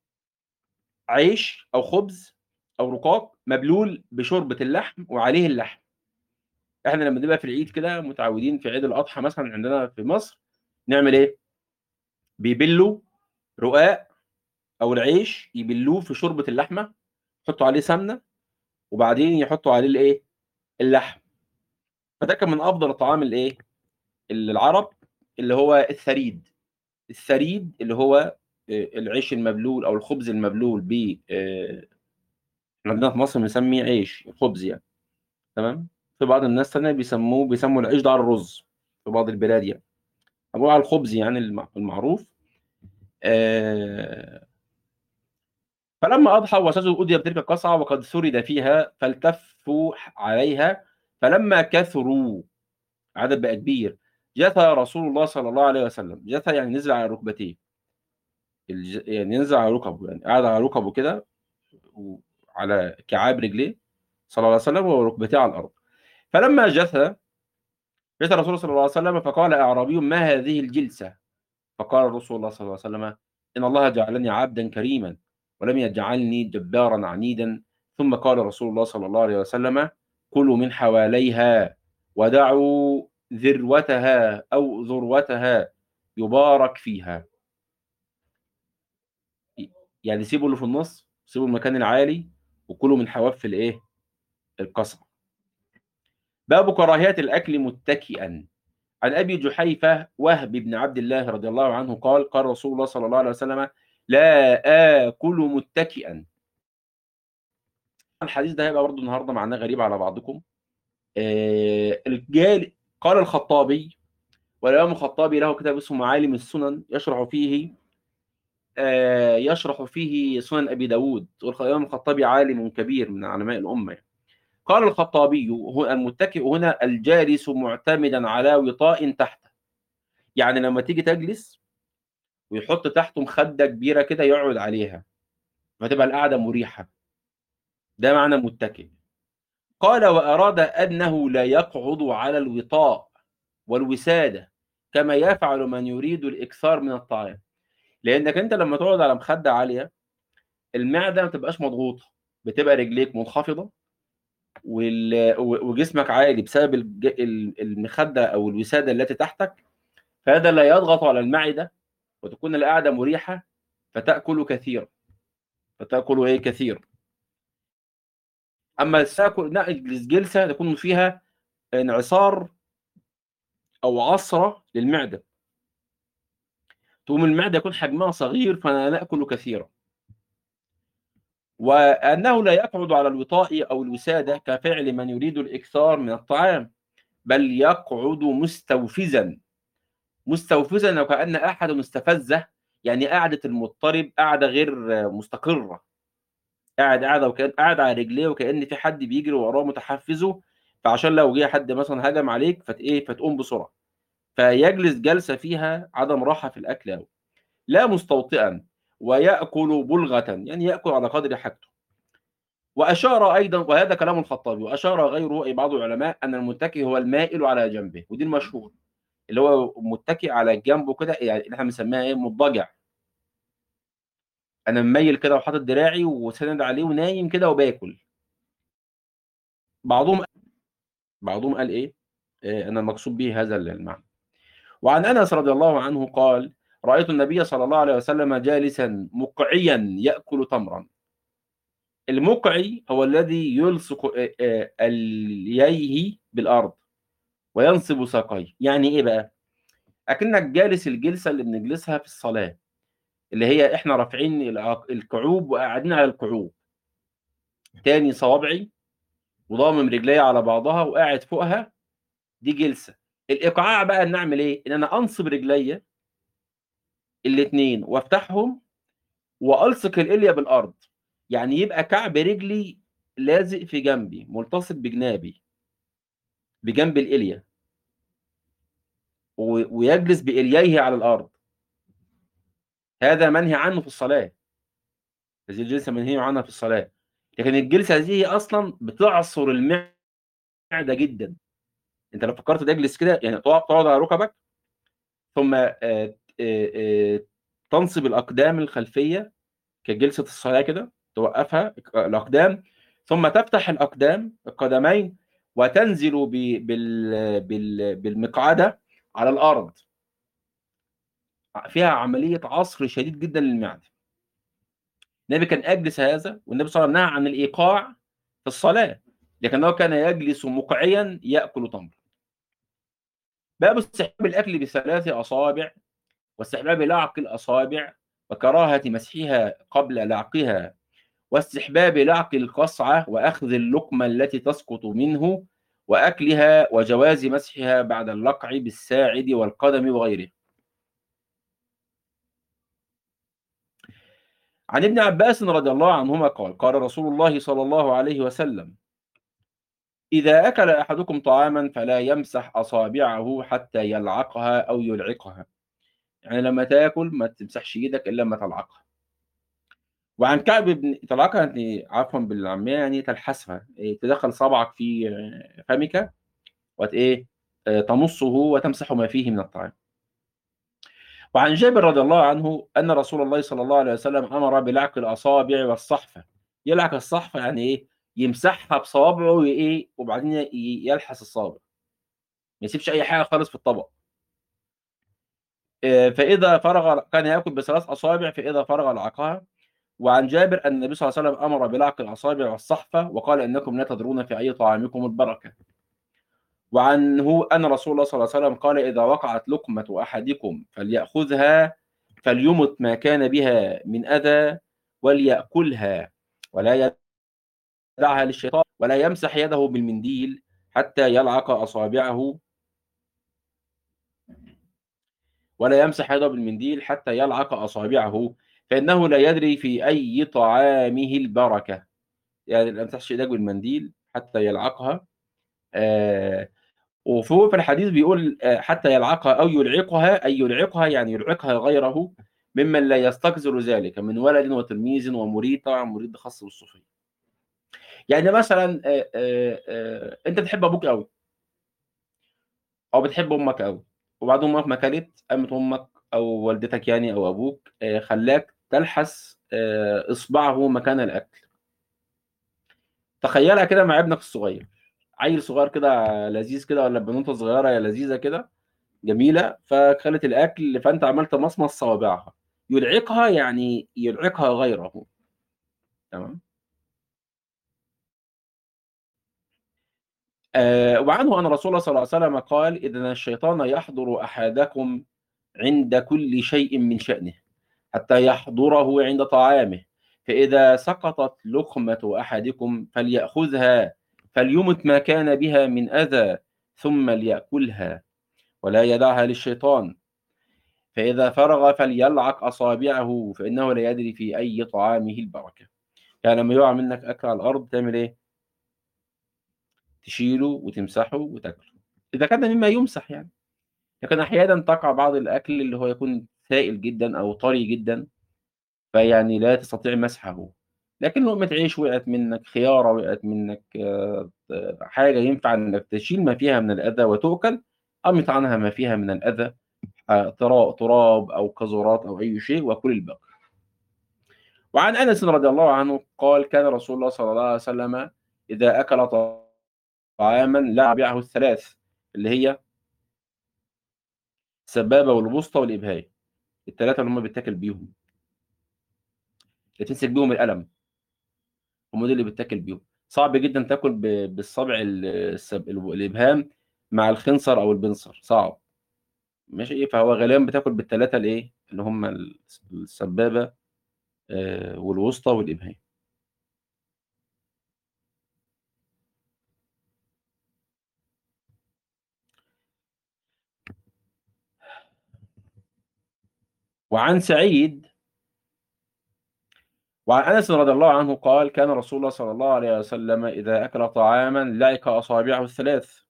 [SPEAKER 1] عيش أو خبز أو رقاق مبلول بشوربة اللحم وعليه اللحم. إحنا لمّا بنبقى في العيد كده متعودين في عيد الأضحى مثلًا عندنا في مصر نعمل إيه، بيبلّوا رقاق أو العيش يبلّوه في شوربة اللحمة، يحطّوا عليه سمنة، وبعدين يحطّوا عليه الإيه، اللحم. فده كان من أفضل طعام الإيه، العرب، اللي هو الثريد. الثريد اللي هو آآ العيش المبلول أو الخبز المبلول ب آآ إحنا عندنا في مصر بنسميه عيش، خبز يعني، تمام؟ في بعض الناس تانية بيسموه بيسموا العيش ده على الرز، في بعض البلاد يعني، أو على الخبز يعني الم المعروف. آآ فلمّا أضحى وسجدوا أُدي بتلك القصعة وقد ثُرِد فيها فالتفوا ح عليها، فلمّا كثروا عدد بقى كبير، جثى رسول الله صلى الله عليه وسلم. جثى يعني نزل على ركبتيه، الج يعني نزل على ركبه، يعني قعد على ركبه كده وعلى كعاب رجليه صلى الله عليه وسلم وركبتيه على الأرض. فلمّا جثى، جثى الرسول صلى الله عليه وسلم فقال أعرابي: ما هذه الجلسة؟ فقال رسول الله صلى الله عليه وسلم: إن الله جعلني عبدًا كريمًا ولم يجعلني جبارًا عنيدًا. ثم قال رسول الله صلى الله عليه وسلم: كلوا من حواليها ودعوا ذروتها أو ذروتها يبارك فيها. ي يعني سيبوا اللي في النُص، سيبوا المكان العالي وكلوا من حواف الإيه، القصعة. باب كراهية الأكل متكئًا. عن أبي جحيفة وهب بن عبد الله رضي الله عنه قال: قال رسول الله صلى الله عليه وسلم: لا آكل متكئًا. الحديث ده هيبقى برضه النهارده معناه غريب على بعضكم. آآ الجال قال الخطابي: والإمام الخطابي له كتاب اسمه معالم السنن يشرح فيه آه يشرح فيه سنن أبي داود، والإمام الخطابي عالم كبير من علماء الأمة. قال الخطابي: هو المتكئ هنا الجالس معتمدا على وطاء تحته. يعني لما تيجي تجلس ويحط تحته مخدة كبيرة كده يقعد عليها، فتبقى القعدة مريحة، ده معنى متكئ. قال: وأراد أنه لا يقعد على الوطاء والوسادة كما يفعل من يريد الإكثار من الطعام. لأنك أنت لما تقعد على مخدة عالية، المعدة ما تبقاش مضغوطة، بتبقى رجليك منخفضة وال... وجسمك عالي بسبب الج... المخدة أو الوسادة التي تحتك، فهذا لا يضغط على المعدة وتكون القعدة مريحة، فتأكل كثيرا، فتأكل إيه كثير. أما تأكل نجلس جلسة تكون فيها انعصار أو عصرة للمعدة، تقوم المعدة يكون حجمها صغير فنأكل كثيرا. وأنه لا يقعد على الوطاء أو الوسادة كفعل من يريد الإكثار من الطعام، بل يقعد مستوفزا. مستوفزا وكأن أحد مستفزه، يعني قعدة المضطرب، قعدة غير مستقرة، قاعد قاعدة وكأن قاعد على رجليه وكأن في حد بيجري وراه متحفزه، فعشان لو جه حد مثلا هجم عليك فت إيه فتقوم بسرعة، فيجلس جلسة فيها عدم راحة في الأكل أوي. لا مستوطئا، ويأكل بلغة، يعني يأكل على قدر حاجته. وأشار أيضا، وهذا كلام الخطابي، وأشار غيره أي بعض العلماء أن المتكئ هو المائل على جنبه، ودي المشهور، اللي هو متكئ على جنبه كده، يعني اللي احنا بنسميها ايه مضطجع. انا مميل كده وحاطط دراعي وساند عليه ونايم كده وباكل. بعضهم بعضهم قال ايه آه، انا المقصود به هذا المعنى. وعن انس رضي الله عنه قال: رايت النبي صلى الله عليه وسلم جالسا مقعيا ياكل تمرا. المقعي هو الذي يلصق آه، آه، الييه بالارض وينصب ساقيه. يعني ايه بقى؟ اكنك جالس الجلسه اللي بنجلسها في الصلاه، اللي هي احنا رافعين الع- الكعوب وقاعدين على الكعوب، تاني صوابعي وضامم رجلي على بعضها وقاعد فوقها، دي جلسه. الايقاع بقى ان اعمل ايه؟ ان انا انصب رجلي الاثنين وافتحهم والصق الاليا بالارض، يعني يبقى كعب رجلي لازق في جنبي، ملتصق بجنابي، بجنب الاليا، و- ويجلس بالييه على الارض. هذا منهي عنه في الصلاه، هذه الجلسه منهي عنها في الصلاه. لكن الجلسه دي اصلا بتعصر المعده جدا. انت لو فكرت تجلس كده، يعني تقعد تقعد على ركبك، ثم آه، آه، آه، تنصب الاقدام الخلفيه كجلسه الصلاه كده، توقفها الاقدام، ثم تفتح الاقدام القدمين وتنزل ب- بال- بال- بالمقعده على الارض. فيها عمليه عصر شديد جدا للمعده. النبي كان اجلس هذا، والنبي صلى الله عليه وسلم نهى عن الايقاع في الصلاه، لكنه كان يجلس مقعيا ياكل تمر. باب استحباب الاكل بثلاث اصابع، واستحباب لعق الأصابع، وكراهة مسحها قبل لعقها، واستحباب لعق القصعة وأخذ اللقمة التي تسقط منه وأكلها، وجواز مسحها بعد اللقع بالساعد والقدم وغيره. عن ابن عباس رضي الله عنهما قال: قال رسول الله صلى الله عليه وسلم: إذا أكل أحدكم طعاما فلا يمسح أصابعه حتى يلعقها أو يلعقها. يعني لما تاكل ما تمسحش إيدك إلا لما تلعقها. وعن كعب بن تلعقها، يعني عفوا بالعامية، يعني تلحسها، إيه، تدخل صبعك في آه، فمك وت ايه آه، تمصه وتمسح ما فيه من الطعام. وعن جابر رضي الله عنه ان رسول الله صلى الله عليه وسلم امر بلعق الاصابع والصحفه. يلعق الصحفه يعني ايه؟ يمسحها بصوابعه وايه، وبعدين ي- يلحس الصابع، ما يسيبش اي حاجه خالص في الطبق. آه، فاذا فرغ كان ياكل بثلاث اصابع، فاذا فرغ لعقها. وعن جابر أن النبي صلى الله عليه وسلم أمر بلعق الأصابع والصحفة، وقال إنكم لا تدرون في أي طعامكم البركة. وعنه أن رسول الله صلى الله عليه وسلم قال: إذا وقعت لقمة أحدكم فليأخذها، فليمت ما كان بها من أذى، وليأكلها، ولا يدعها للشيطان، ولا يمسح يده بالمنديل حتى يلعق أصابعه ولا يمسح يده بالمنديل حتى يلعق أصابعه، فإنه لا يدري في أي طعامه البركة. يعني ما تمسحش إيدك بالمنديل حتى يلعقها. آآ وفوق في الحديث بيقول آآ حتى يلعقها أو يلعقها، أي يلعقها يعني يلعقها غيره ممن لا يستكثر ذلك من ولد وتلميذ ومريد، طبعًا المريد ده خاص بالصوفية. يعني مثلًا آآ آآ آآ أنت بتحب أبوك أوي أو بتحب أمك أوي، وبعدين أمك ما كلت، قامت أمك أو والدتك يعني أو أبوك آآ خلّاك تلحس آآ إصبعه مكان الأكل. تخيّلها كده مع ابنك الصغير، عيّل صغير كده لذيذ كده والّا بنوتة صغيرة لذيذة كده جميلة، فكلت الأكل فأنت عملت مصمص صوابعها، يلعقها يعني يلعقها غيره. تمام. آآ وعنه أن رسول الله صلى الله عليه وسلم قال: "إن الشيطان يحضر أحدكم عند كل شيء من شأنه، حتى يحضره عند طعامه، فإذا سقطت لقمة أحدكم فليأخذها، فليمت ما كان بها من أذى، ثم ليأكلها، ولا يدعها للشيطان، فإذا فرغ فليلعق أصابعه، فإنه لا يدري في أي طعامه البركة." يعني لمّا يُقع منك أكل على الأرض تعمل إيه؟ تشيله وتمسحه وتاكله، إذا كان مما يُمسح يعني. لكن أحيانًا تقع بعض الأكل اللي هو يكون سائل جدًا أو طري جدًا، فيعني لا تستطيع مسحه. لكن لقمة عيش وقعت منك، خيارة وقعت منك، آآ، حاجة ينفع إنك تشيل ما فيها من الأذى وتؤكل، أمِط عنها ما فيها من الأذى، آآ، ترا تراب أو قاذورات أو أي شيء وكُل الباقي. وعن أنس رضي الله عنه قال: "كان رسول الله صلى الله عليه وسلم إذا أكل طعامًا لعن أصابعه الثلاث." اللي هي السبابة والوسطى والإبهام، التلاتة اللي هُم بيتاكل بيهم، اللي تمسك بيهم القلم، هُم دول اللي بيتاكل بيهم. صعب جدًا تاكل ب بالصابع ال السب ال الإبهام مع الخنصر أو البنصر، صعب. ماشي، فهو غالبًا بتاكل بالتلاتة الإيه، اللي هُم الس السبابة آآ والوسطى والإبهام. وعن سعيد وعن أنس رضي الله عنه قال: "كان رسول الله صلى الله عليه وسلم إذا أكل طعامًا لعق أصابعه الثلاث."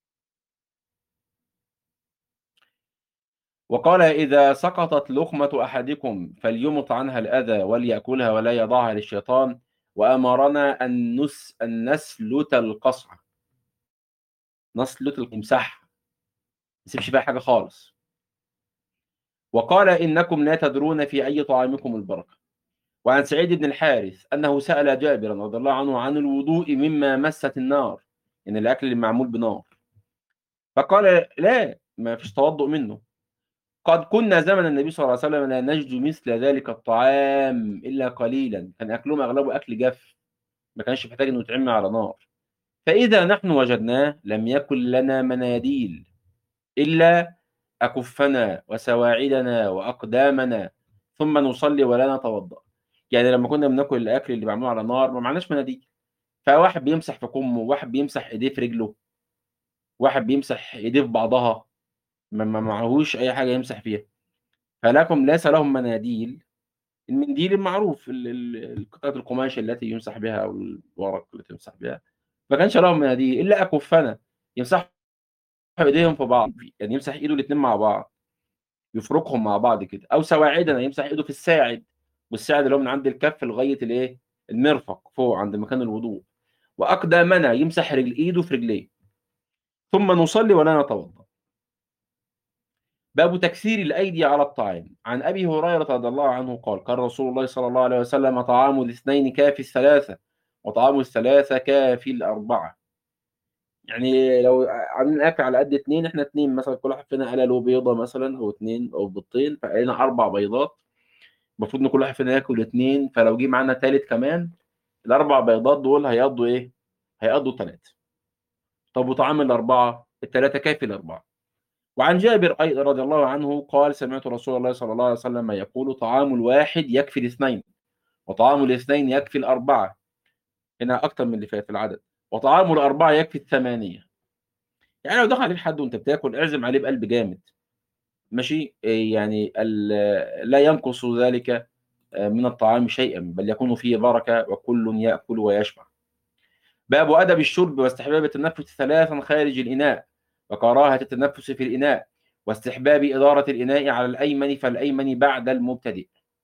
[SPEAKER 1] وقال: "إذا سقطت لقمة أحدكم فليمط عنها الأذى وليأكلها ولا يضعها للشيطان." وأمرنا أن نس أن نسلُت القصعة، نسلُت ال نمسحها، ما نسيبش فيها حاجة خالص. وقال: "إنكم لا تدرون في أي طعامكم البركة." وعن سعيد بن الحارث أنه سأل جابرًا رضي الله عنه عن الوضوء مما مَسَّت النار، يعني الأكل اللي معمول بنار، فقال: "لا، ما فيش توضؤ منه. قد كنا زمن النبي صلى الله عليه وسلم لا نجد مثل ذلك الطعام إلا قليلًا." كان أكلهم أغلبه أكل جاف، ما كانش محتاج إنه يتعمل على نار. "فإذا نحن وجدناه لم يكن لنا مناديل إلا أكُفَّنَا وسواعدنا وأقدامنا، ثم نصلي ولا نتوضأ." يعني لمّا كنا بناكل الأكل اللي معمول على نار ما معناش مناديل، فواحد بيمسح في كُمّه، وواحد بيمسح إيديه في رجله، واحد بيمسح إيديه في بعضها، ما ما معاهوش أي حاجة يمسح فيها. فلكم ليس لهم مناديل، المنديل المعروف ال ال قطعة القماش التي يمسح بها أو الورق التي يمسح بها، ما كانش لهم مناديل إلا أكُفَّنَا، يمسحوا إيديهم في بعض، يعني يمسح إيده الاتنين مع بعض، يفرُكهم مع بعض كده، أو سواعدنا يمسح إيده في الساعد، والساعد اللي هو من عند الكَف لغاية الإيه، المرفق فوق عند مكان الوضوء، وأقدامنا يمسح رجل إيده في رجليه، ثم نصلي ولا نتوضأ. باب تكثير الأيدي على الطعام. عن أبي هريرة رضي الله عنه قال: "كان رسول الله صلى الله عليه وسلم طعام الاثنين كافي الثلاثة، وطعام الثلاثة كافي الأربعة." يعني لو عاملين أكل على قد اتنين، إحنا اتنين مثلًا كل واحد فينا قلى له بيضة مثلًا أو اتنين أو بيضتين، فقلينا أربع بيضات، المفروض إن كل واحد فينا ياكل اتنين، فلو جه معانا تالت كمان، الأربع بيضات دول هيقضّوا إيه، هيقضّوا تلاتة. طب وطعام الأربعة؟ التلاتة كافي الأربعة. وعن جابر أيضًا رضي الله عنه قال: "سمعت رسول الله صلى الله عليه وسلم يقول: طعام الواحد يكفي الاثنين، وطعام الاثنين يكفي الأربعة." هنا أكتر من اللي فات في العدد. "وطعام الأربعة يكفي الثمانية." يعني لو دخل عليك حد وأنت بتاكل اعزم عليه بقلب جامد، ماشي، آآ يعني ال لا ينقص ذلك آآ من الطعام شيئًا، بل يكون فيه بركة وكلٌ يأكل ويشبع. باب أدب الشرب واستحباب التنفس ثلاثًا خارج الإناء، وكراهة التنفس في الإناء، واستحباب إدارة الإناء على الأيمن فالأيمن بعد المبتدئ.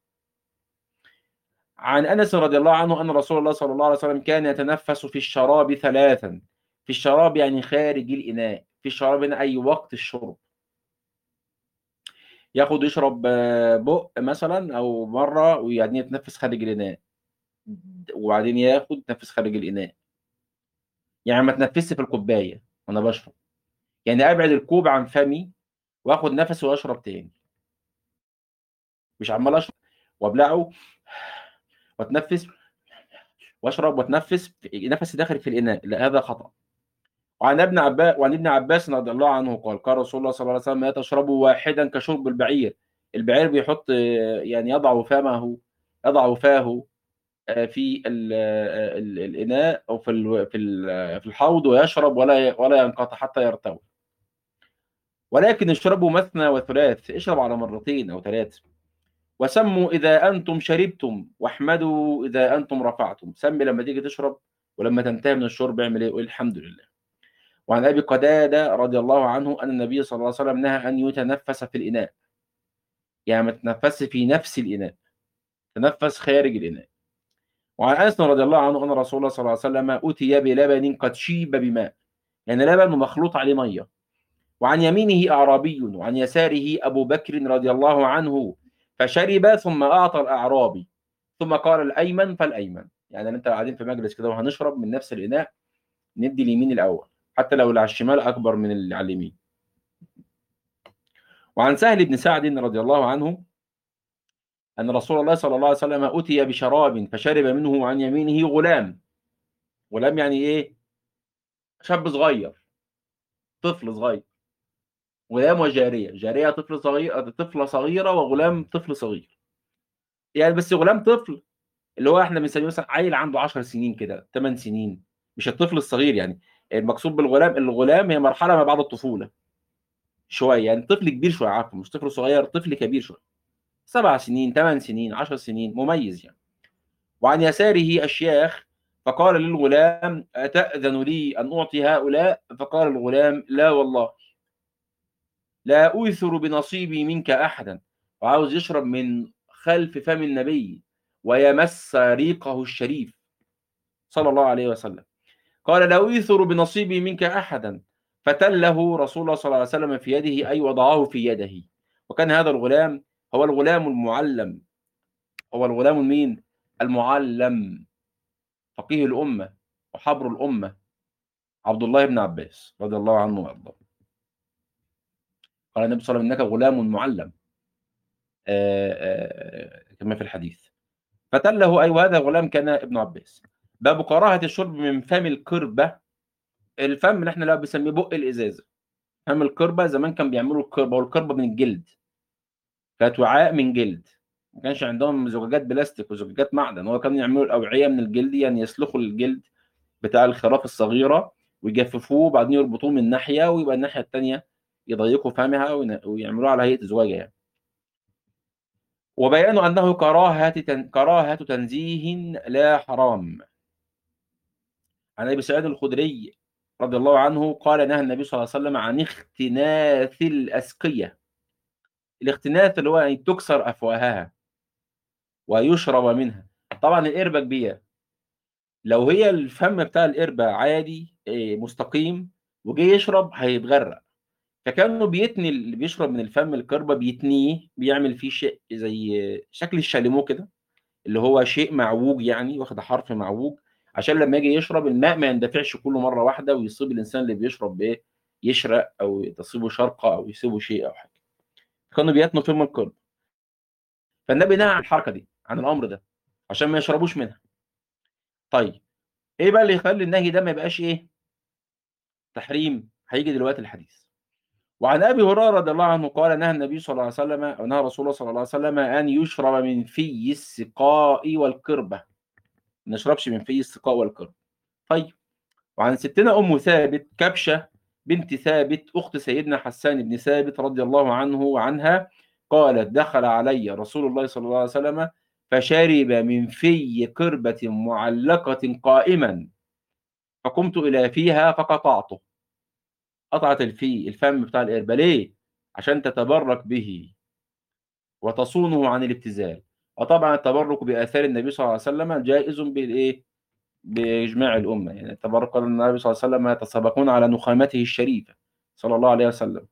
[SPEAKER 1] عن أنس رضي الله عنه أن رسول الله صلى الله عليه وسلم كان يتنفس في الشراب ثلاثًا، في الشراب يعني خارج الإناء، في الشراب هنا أي وقت الشرب. ياخد يشرب بُق مثلًا أو مرّة وبعدين يتنفس خارج الإناء، وبعدين ياخد يتنفس خارج الإناء. يعني ما اتنفسش في الكوباية وأنا باشرب، يعني أبعد الكوب عن فمي وآخد نَفَسي وأشرب تاني، مش عمّال أشرب وأبلعه وأتنفس وأشرب وأتنفس نَفَسي داخل في الإناء، لأ هذا خطأ. وعن ابن عبا وعن ابن عباس رضي الله عنه قال: "قال رسول الله صلى الله عليه وسلم: لا تشربوا واحدًا كشرب البعير." البعير بيحط يعني يضع فمه يضع فاه آآ في ال ال الإناء أو في ال في ال في الحوض ويشرب ولا ي ولا ينقطع حتى يرتوي. ولكن اشربوا مثنى وثلاث، اشرب على مرتين أو ثلاث. وسمّوا إذا أنتم شربتم، واحمدوا إذا أنتم رفعتم. سمّي لمّا تيجي تشرب، ولمّا تنتهي من الشرب اعمل إيه؟ قُل الحمد لله. وعن أبي قتادة رضي الله عنه أن النبي صلى الله عليه وسلم نهى أن يتنفّس في الإناء، يعني ما تتنفّسش في نفس الإناء، تنفّس خارج الإناء. وعن أنس رضي الله عنه أن رسول الله صلى الله عليه وسلم أُتي بلبن قد شيب بماء، يعني لبن مخلوط عليه مَيّة. وعن يمينه أعرابي وعن يساره أبو بكر رضي الله عنه، فشرب ثم أعطى الأعرابي، ثم قال الأيمن فالأيمن. يعني أنت قاعدين في مجلس كده وهنشرب من نفس الإناء، ندّي اليمين الأول، حتى لو اللي على الشمال أكبر من اللي على اليمين. وعن سهل بن سعد رضي الله عنه أن رسول الله صلى الله عليه وسلم أُتي بشراب فشرب منه وعن يمينه غلام. غلام يعني إيه؟ شاب صغير، طفل صغير. غلام وجارية، جارية طفل صغير طفلة صغيرة وغلام طفل صغير. يعني بس غلام طفل اللي هو إحنا بنسميه مثلًا عيّل عنده عشر سنين كده، ثمان سنين، مش الطفل الصغير يعني. المقصود بالغلام الغلام هي مرحلة ما بعد الطفولة شوية، يعني طفل كبير شوية عفوا، مش طفل صغير، طفل كبير شوية. سبع سنين، ثمان سنين، عشر سنين، مميز يعني. وعن يساره أشياخ، فقال للغلام: "أتأذن لي أن أعطي هؤلاء؟" فقال الغلام: "لا والله، لا أوثر بنصيبي منك أحدًا." وعاوز يشرب من خلف فم النبي ويمس ريقه الشريف صلى الله عليه وسلم. قال: "لا أوثر بنصيبي منك أحدًا." فتله رسول الله صلى الله عليه وسلم في يده، أي وضعه في يده. وكان هذا الغلام هو الغلام المُعلَّم، هو الغلام مين؟ المُعلَّم، فقيه الأمة وحبر الأمة، عبد الله بن عباس رضي الله عنه وأرضاه. قال النبي صلى الله عليه وسلم: "إنك غلام مُعلَّم." آآ آآ كما في الحديث. فتله أي وهذا الغلام كان ابن عباس. باب كراهة الشرب من فم القربة. الفم اللي إحنا اللي هو بنسميه بُق الإزازة. فم القربة زمان كانوا بيعملوا القربة، والقربة من الجلد، كانت وعاء من جلد، ما كانش عندهم زجاجات بلاستيك وزجاجات معدن، هو كانوا يعملوا الأوعية من الجلد، يعني يسلخوا الجلد بتاع الخراف الصغيرة ويجففوه وبعدين يربطوه من ناحية، ويبقى الناحية التانية يضيّقوا فمها ون ويعملوها على هيئة زجاجة يعني. وبيان أنه كراهة تن كراهة تنزيه لا حرام. عن أبي سعيد الخدري رضي الله عنه قال: نهى النبي صلى الله عليه وسلم عن اختناث الأسقية. الاختناث اللي هو يعني تُكسر أفواهها ويُشرب منها. طبعًا القِربة كبيرة، لو هي الفم بتاع القِربة عادي آآ مستقيم وجه يشرب هيتغرق، فكأنه بيتني اللي بيشرب من الفم القِربة بيتنيه، بيعمل فيه شيء زي شكل الشاليمو كده، اللي هو شيء معووج يعني واخد حرف معووج، عشان لمّا ييجي يشرب الماء ما يندفعش كلّه مرّة واحدة ويصيب الإنسان اللي بيشرب بإيه، يشرق أو تصيبه شرقة أو يصيبه شيء أو حاجة. كانوا بيتنوا فم القِربة. فالنبي نهى عن الحركة دي، عن الأمر ده، عشان ما يشربوش منها. طيب، إيه بقى اللي يخلّي النهي ده ما يبقاش إيه، تحريم؟ هييجي دلوقتي الحديث. وعن أبي هريرة رضي الله عنه قال: نهى النبي صلى الله عليه وسلم أو نهى رسول الله صلى الله عليه وسلم أن يُشرب من فِيِّ السقاء والقِربة، ما نشربش من فِيِّ السقاء والقِربة. طيب، وعن ستنا أم ثابت كبشة بنت ثابت أخت سيدنا حسان بن ثابت رضي الله عنه وعنها قالت: دخل علي رسول الله صلى الله عليه وسلم فشرب من في قربة معلقة قائما، فقمت إلى فيها فقطعته. قطعت الفي الفم بتاع القربة ليه؟ عشان تتبرك به وتصونه عن الابتذال. وطبعا التبرك بآثار النبي صلى الله عليه وسلم جائز بالإيه؟ بإجماع الأمة. يعني التبرك، قال النبي صلى الله عليه وسلم: يتسابقون على نخامته الشريفة صلى الله عليه وسلم.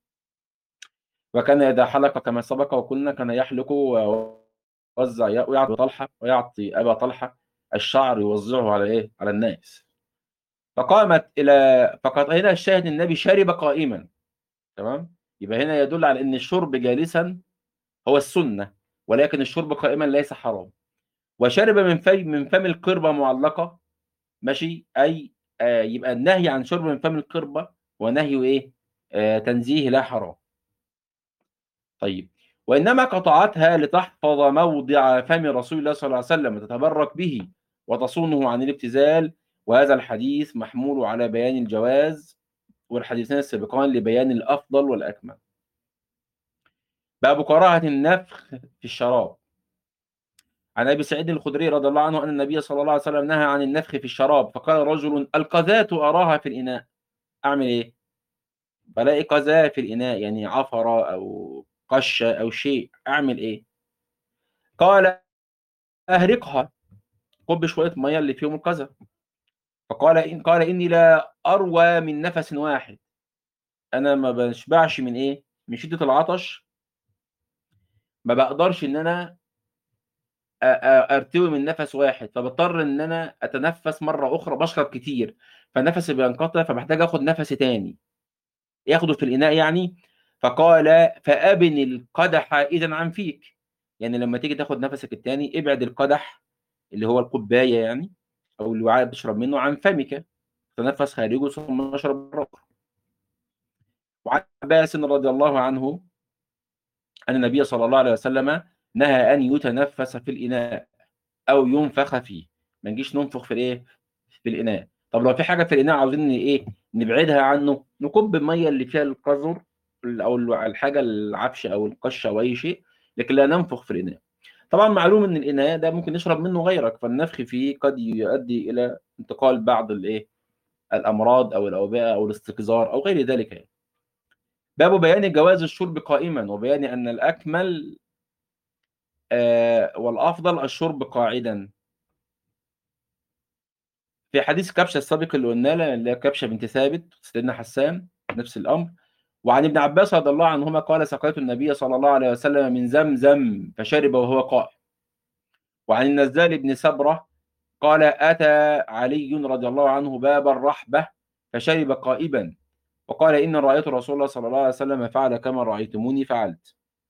[SPEAKER 1] وكان إذا حلق كما سبق وقلنا كان يحلق ويوزع، ويعطي طلحة ويعطي أبا طلحة الشعر يوزعه على إيه؟ على الناس. فقامت إلى فقط هنا الشاهد النبي شرب قائما. تمام؟ يبقى هنا يدل على أن الشرب جالسا هو السنة، ولكن الشرب قائما ليس حرام. وشرب من في من فم القربة معلقة، ماشي، أي آه يبقى النهي عن شرب من فم القربة ونهي إيه؟ آه تنزيه لا حرام. طيب، وإنما قطعتها لتحفظ موضع فم رسول الله صلى الله عليه وسلم وتتبرك به وتصونه عن الابتذال. وهذا الحديث محمول على بيان الجواز، والحديثين السابقان لبيان الأفضل والأكمل. باب كراهة النفخ في الشراب. عن أبي سعيد الخدري رضي الله عنه أن النبي صلى الله عليه وسلم نهى عن النفخ في الشراب، فقال رجل: القذاة أراها في الإناء، أعمل إيه؟ بلاقي قذاة في الإناء، يعني عفرة أو قشة أو شيء، أعمل إيه؟ قال: أهرقها، كب شوية مية اللي فيهم القذى. فقال إن قال إني لا أروى من نفس واحد، أنا ما بشبعش من إيه؟ من شدة العطش، ما بقدرش إن أنا أرتوي من نفس واحد، فبضطر إن أنا أتنفس مرة أخرى، بشرب كتير فنفسي بينقطع، فبحتاج آخد نفس تاني ياخده في الإناء يعني. فقال: فأبن القدح إذا عن فيك، يعني لما تيجي تاخد نفسك التاني ابعد القدح اللي هو الكوباية يعني أو الوعاء اللي بتشرب منه عن فمك، تنفس خارجه ثم اشرب بره. وعن عباس رضي الله عنه أن النبي صلى الله عليه وسلم نهى أن يتنفس في الإناء أو ينفخ فيه، ما نجيش ننفخ في الإيه؟ في الإناء. طب لو في حاجة في الإناء عاوزين إيه؟ نبعدها عنه، نكب المية اللي فيها القذر أو الحاجة العفش أو القشة أو أي شيء، لكن لا ننفخ في الإناء. طبعا معلوم إن الإناء ده ممكن يشرب منه غيرك، فالنفخ فيه قد يؤدي إلى انتقال بعض الإيه؟ الأمراض أو الأوبئة أو الاستقذار أو غير ذلك يعني. باب بيان جواز الشرب قائما، وبيان أن الأكمل آه والأفضل الشرب قاعدا. في حديث كبشة السابق اللي قلنا له، اللي هي كبشة بنت ثابت سيدنا حسان، نفس الأمر. وعن ابن عباس رضي الله عنهما قال: سقيت النبي صلى الله عليه وسلم من زمزم فشرب وهو قائم. وعن النزال بن سبرة قال: أتى علي رضي الله عنه باب الرحبة فشرب قائما، وقال: إن رأيت رسول الله صلى الله عليه وسلم فعل كما رأيتموني فعلت.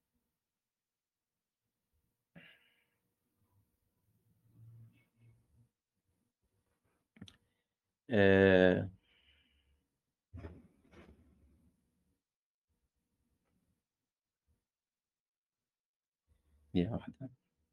[SPEAKER 1] آه يا واحدة.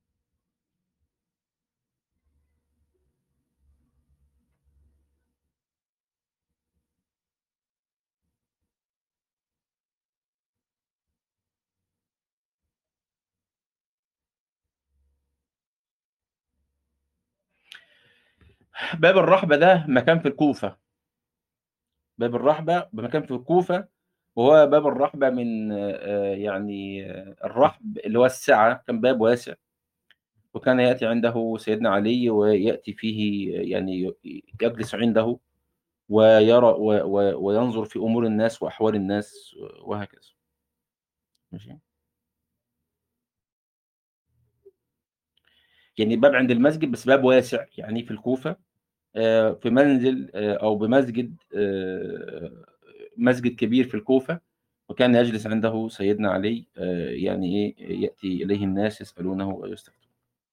[SPEAKER 1] باب الرحبة ده مكان في الكوفة، باب الرحبة بمكان في الكوفة، وهو باب الرحبة من آه، يعني آه، الرحب اللي هو السعة، كان باب واسع، وكان يأتي عنده سيدنا علي ويأتي فيه يعني يجلس عنده ويرى و و وينظر في أمور الناس وأحوال الناس وهكذا. ماشي. يعني باب عند المسجد بس باب واسع يعني في الكوفة، آه، في منزل آه، أو بمسجد، آه، مسجد كبير في الكوفة، وكان يجلس عنده سيدنا علي، آه، يعني إيه، يأتي إليه الناس يسألونه ويستفتون.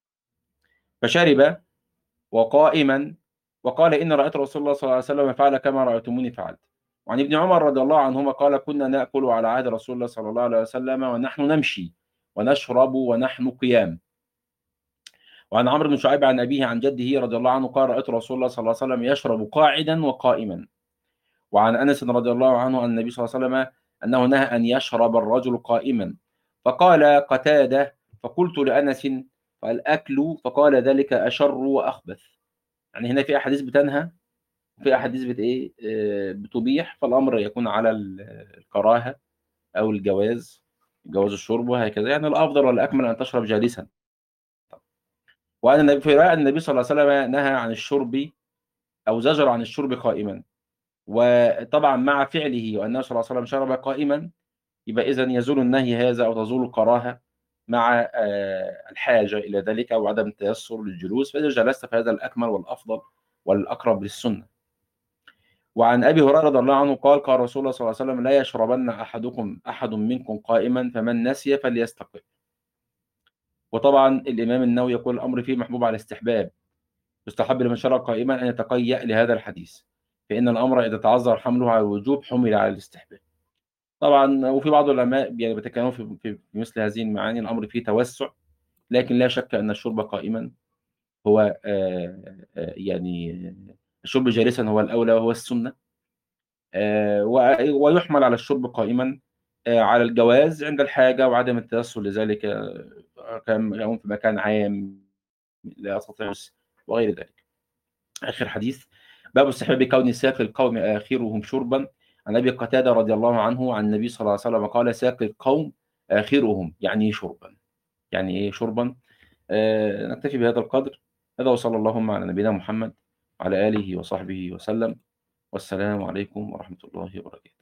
[SPEAKER 1] فشرب وقائما، وقال: إن رأيت رسول الله صلى الله عليه وسلم فعل كما رأيتموني فعلت. وعن ابن عمر رضي الله عنهما قال: كنا نأكل على عهد رسول الله صلى الله عليه وسلم ونحن نمشي ونشرب ونحن قيام. وعن عمرو بن شعيب عن أبيه عن جده رضي الله عنه قال: رأيت رسول الله صلى الله عليه وسلم يشرب قاعدا وقائما. وعن أنس رضي الله عنه أن النبي صلى الله عليه وسلم أنه نهى أن يشرب الرجل قائمًا، فقال قتادة: فقلت لأنس: فالأكل؟ فقال: ذلك أشر وأخبث. يعني هنا في أحاديث بتنهى وفي أحاديث بت إيه، آآ بتبيح، فالأمر يكون على ال الكراهة أو الجواز، جواز الشرب وهكذا، يعني الأفضل والأكمل أن تشرب جالسًا. وأن النبي في رواية أن النبي صلى الله عليه وسلم نهى عن الشرب أو زجر عن الشرب قائمًا، وطبعًا مع فعله وأنه صلى الله عليه وسلم شرب قائمًا، يبقى إذًا يزول النهي هذا أو تزول الكراهة مع آآ الحاجة إلى ذلك أو عدم التيسر للجلوس، فإذا جلست فهذا الأكمل والأفضل والأقرب للسنة. وعن أبي هريرة رضي الله عنه قال: قال رسول الله صلى الله عليه وسلم: لا يشربن أحدكم أحد منكم قائمًا، فمن نسي فليستقم. وطبعًا الإمام النووي يقول: الأمر فيه محمول على الاستحباب، يستحب لمن شرب قائمًا أن يتقيأ لهذا الحديث، فإن الأمر إذا تعذر حمله على الوجوب حُمل على الاستحباب. طبعًا وفي بعض العلماء يعني بيتكلموا في في في مثل هذه المعاني، الأمر فيه توسُّع، لكن لا شك أن الشرب قائمًا هو آآ يعني الشرب جالسًا هو الأولى وهو السنة. آآ و ويُحمل على الشرب قائمًا آآ على الجواز عند الحاجة وعدم التيسُّر لذلك، آآ كان يكون في مكان عام لا يستطيع وغير ذلك. آخر حديث: باب استحباب كون ساقي القوم آخرهم شربًا. عن أبي قتادة رضي الله عنه عن النبي صلى الله عليه وسلم قال: ساقي القوم آخرهم، يعني إيه شربًا؟ يعني إيه شربًا؟ آآ نكتفي بهذا القدر. هذا وصلى اللهم على نبينا محمد وعلى آله وصحبه وسلم، والسلام عليكم ورحمة الله وبركاته.